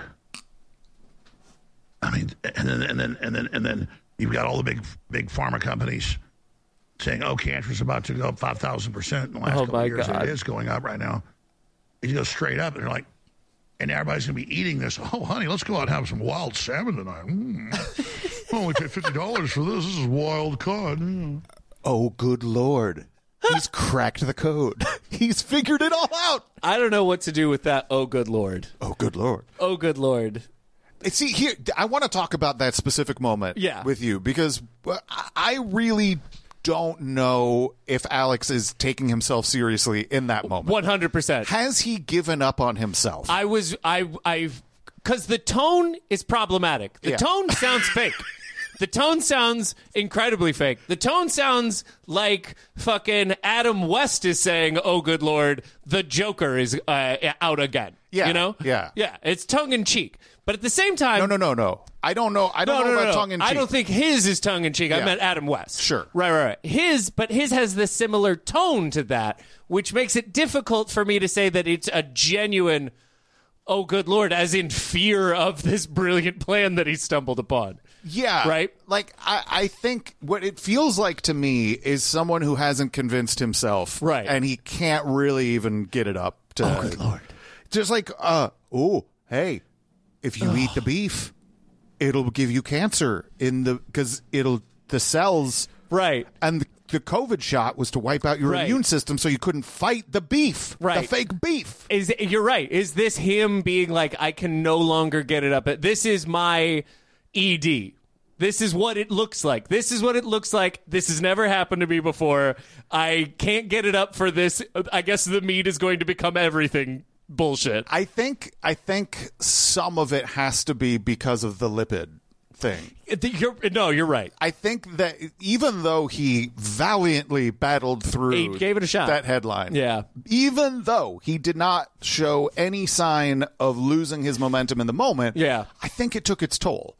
I mean, and then you've got all the big pharma companies saying, "Oh, cancer's about to go up 5,000% in the last couple of years." God. It is going up right now. You go straight up, and they're like, and everybody's going to be eating this. Oh, honey, let's go out and have some wild salmon tonight. Only pay $50 for this. This is wild cod. Oh, good Lord. He's cracked the code. He's figured it all out. I don't know what to do with that. Oh, good Lord. Oh, good Lord. Oh, good Lord. See, here, I want to talk about that specific moment with you, because I really don't know if Alex is taking himself seriously in that moment. 100%. Has he given up on himself? because the tone is problematic. The tone sounds fake. The tone sounds incredibly fake. The tone sounds like fucking Adam West is saying, "Oh, good Lord, the Joker is out again." Yeah. You know? Yeah. Yeah. It's tongue in cheek. But at the same time. No. I don't know about tongue in cheek. I don't think his is tongue in cheek. I meant Adam West. Sure. Right. His has the similar tone to that, which makes it difficult for me to say that it's a genuine, "Oh, good Lord," as in fear of this brilliant plan that he stumbled upon. Yeah. Right? Like, I think what it feels like to me is someone who hasn't convinced himself. Right. And he can't really even get it up to. Oh, good Lord. Just like, hey, if you eat the beef, it'll give you cancer because the cells. Right. And the COVID shot was to wipe out your immune system so you couldn't fight the beef, the fake beef. You're right. Is this him being like, I can no longer get it up? This is my ED. This is what it looks like. This is what it looks like. This has never happened to me before. I can't get it up for this. I guess the meat is going to become everything bullshit. I think some of it has to be because of the lipid thing. You're right. I think that even though he valiantly battled through, he gave it a shot. That headline. Yeah. Even though he did not show any sign of losing his momentum in the moment. Yeah. I think it took its toll.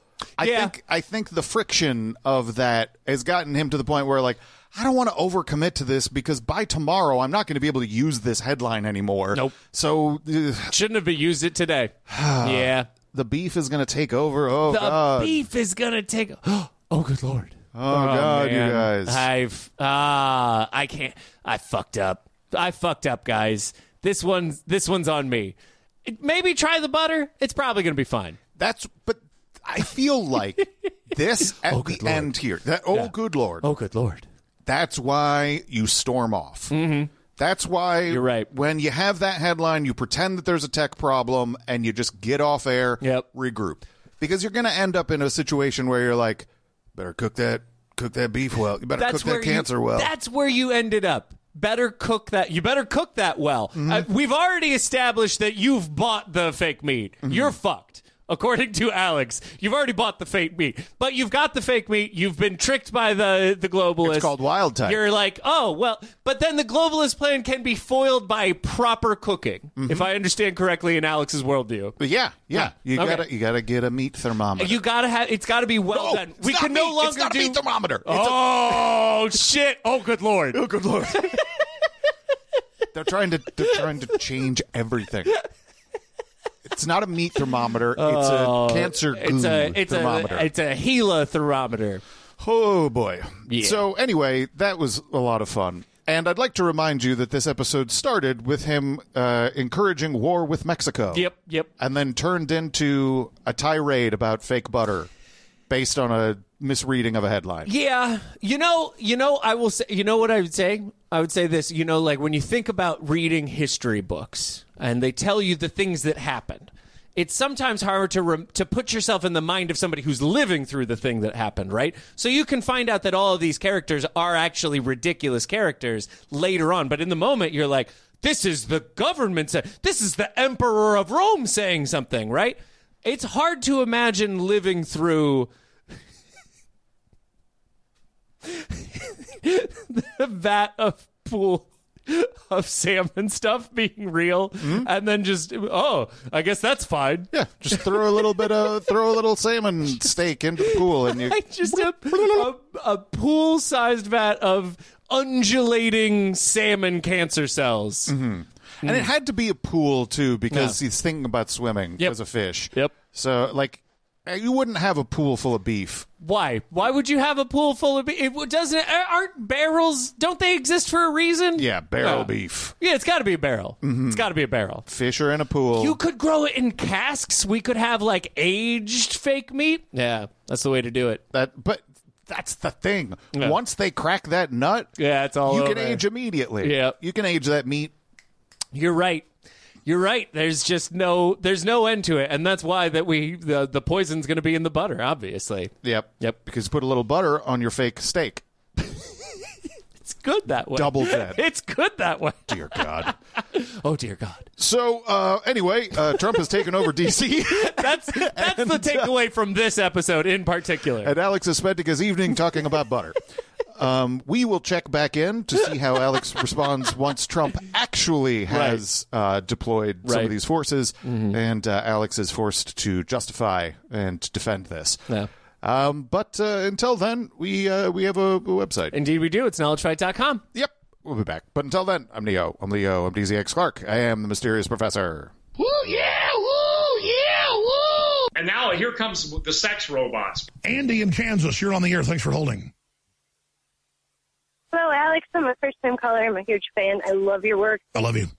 I think the friction of that has gotten him to the point where, like, I don't want to overcommit to this because by tomorrow I'm not going to be able to use this headline anymore. Nope. So shouldn't have used it today. Yeah. The beef is going to take over. Oh, God. The beef is going to take. Oh, good Lord. Oh, God, man. You guys. I can't. I fucked up. Guys. This one's on me. Maybe try the butter. It's probably going to be fine. But I feel like this at the end here. Good Lord. Oh, good Lord. That's why you storm off. Mm-hmm. That's why you're right. When you have that headline, you pretend that there's a tech problem and you just get off air, regroup. Because you're going to end up in a situation where you're like, better cook that beef well. You better cook that cancer well. That's where you ended up. Better cook that. You better cook that well. Mm-hmm. We've already established that you've bought the fake meat. Mm-hmm. You're fucked. According to Alex, you've already bought the fake meat. But you've got the fake meat. You've been tricked by the globalists. It's called wild type. You're like, oh, well, but then the globalist plan can be foiled by proper cooking, if I understand correctly in Alex's worldview. Yeah. You gotta get a meat thermometer. You gotta have. It's gotta be well done. We can no longer it's not do a meat thermometer. Shit! Oh, good Lord! Oh, good Lord! They're trying to change everything. It's not a meat thermometer. It's a cancer thermometer. It's a Gila thermometer. Oh, boy. Yeah. So, anyway, that was a lot of fun. And I'd like to remind you that this episode started with him encouraging war with Mexico. Yep. And then turned into a tirade about fake butter based on a misreading of a headline. Yeah. You know, I will say, you know what I would say? I would say this, like when you think about reading history books and they tell you the things that happened, it's sometimes hard to put yourself in the mind of somebody who's living through the thing that happened, right? So you can find out that all of these characters are actually ridiculous characters later on. But in the moment, you're like, this is the government. This is the Emperor of Rome saying something, right? It's hard to imagine living through the vat of pool of salmon stuff being real, and then just I guess that's fine. Yeah, just throw a little salmon steak into the pool, and you just a pool-sized vat of undulating salmon cancer cells. Mm-hmm. And it had to be a pool too because he's thinking about swimming as a fish. Yep. So you wouldn't have a pool full of beef. Why? Why would you have a pool full of beef? Aren't barrels, don't they exist for a reason? Yeah, barrel beef. Yeah, it's got to be a barrel. Mm-hmm. It's got to be a barrel. Fish are in a pool. You could grow it in casks. We could have aged fake meat. Yeah, that's the way to do it. But that's the thing. Yeah. Once they crack that nut, it's all you over. can age immediately. Yeah. You can age that meat. You're right. There's just no end to it, and that's why that the poison's going to be in the butter, obviously. Yep. Because put a little butter on your fake steak. It's good that way. Double dead. It's good that way. Dear God. Oh dear God. So anyway, Trump has taken over D.C. That's the takeaway from this episode in particular. And Alex is spending his evening talking about butter. We will check back in to see how Alex responds once Trump actually has deployed some of these forces, and Alex is forced to justify and defend this. Yeah. But until then, we have a website. Indeed we do. It's knowledgefight.com. Yep. We'll be back. But until then, I'm Neo. I'm DZX Clark. I am the mysterious professor. Woo, yeah, woo, yeah, woo. And now here comes the sex robots. Andy in Kansas, you're on the air. Thanks for holding. Hello, Alex. I'm a first-time caller. I'm a huge fan. I love your work. I love you.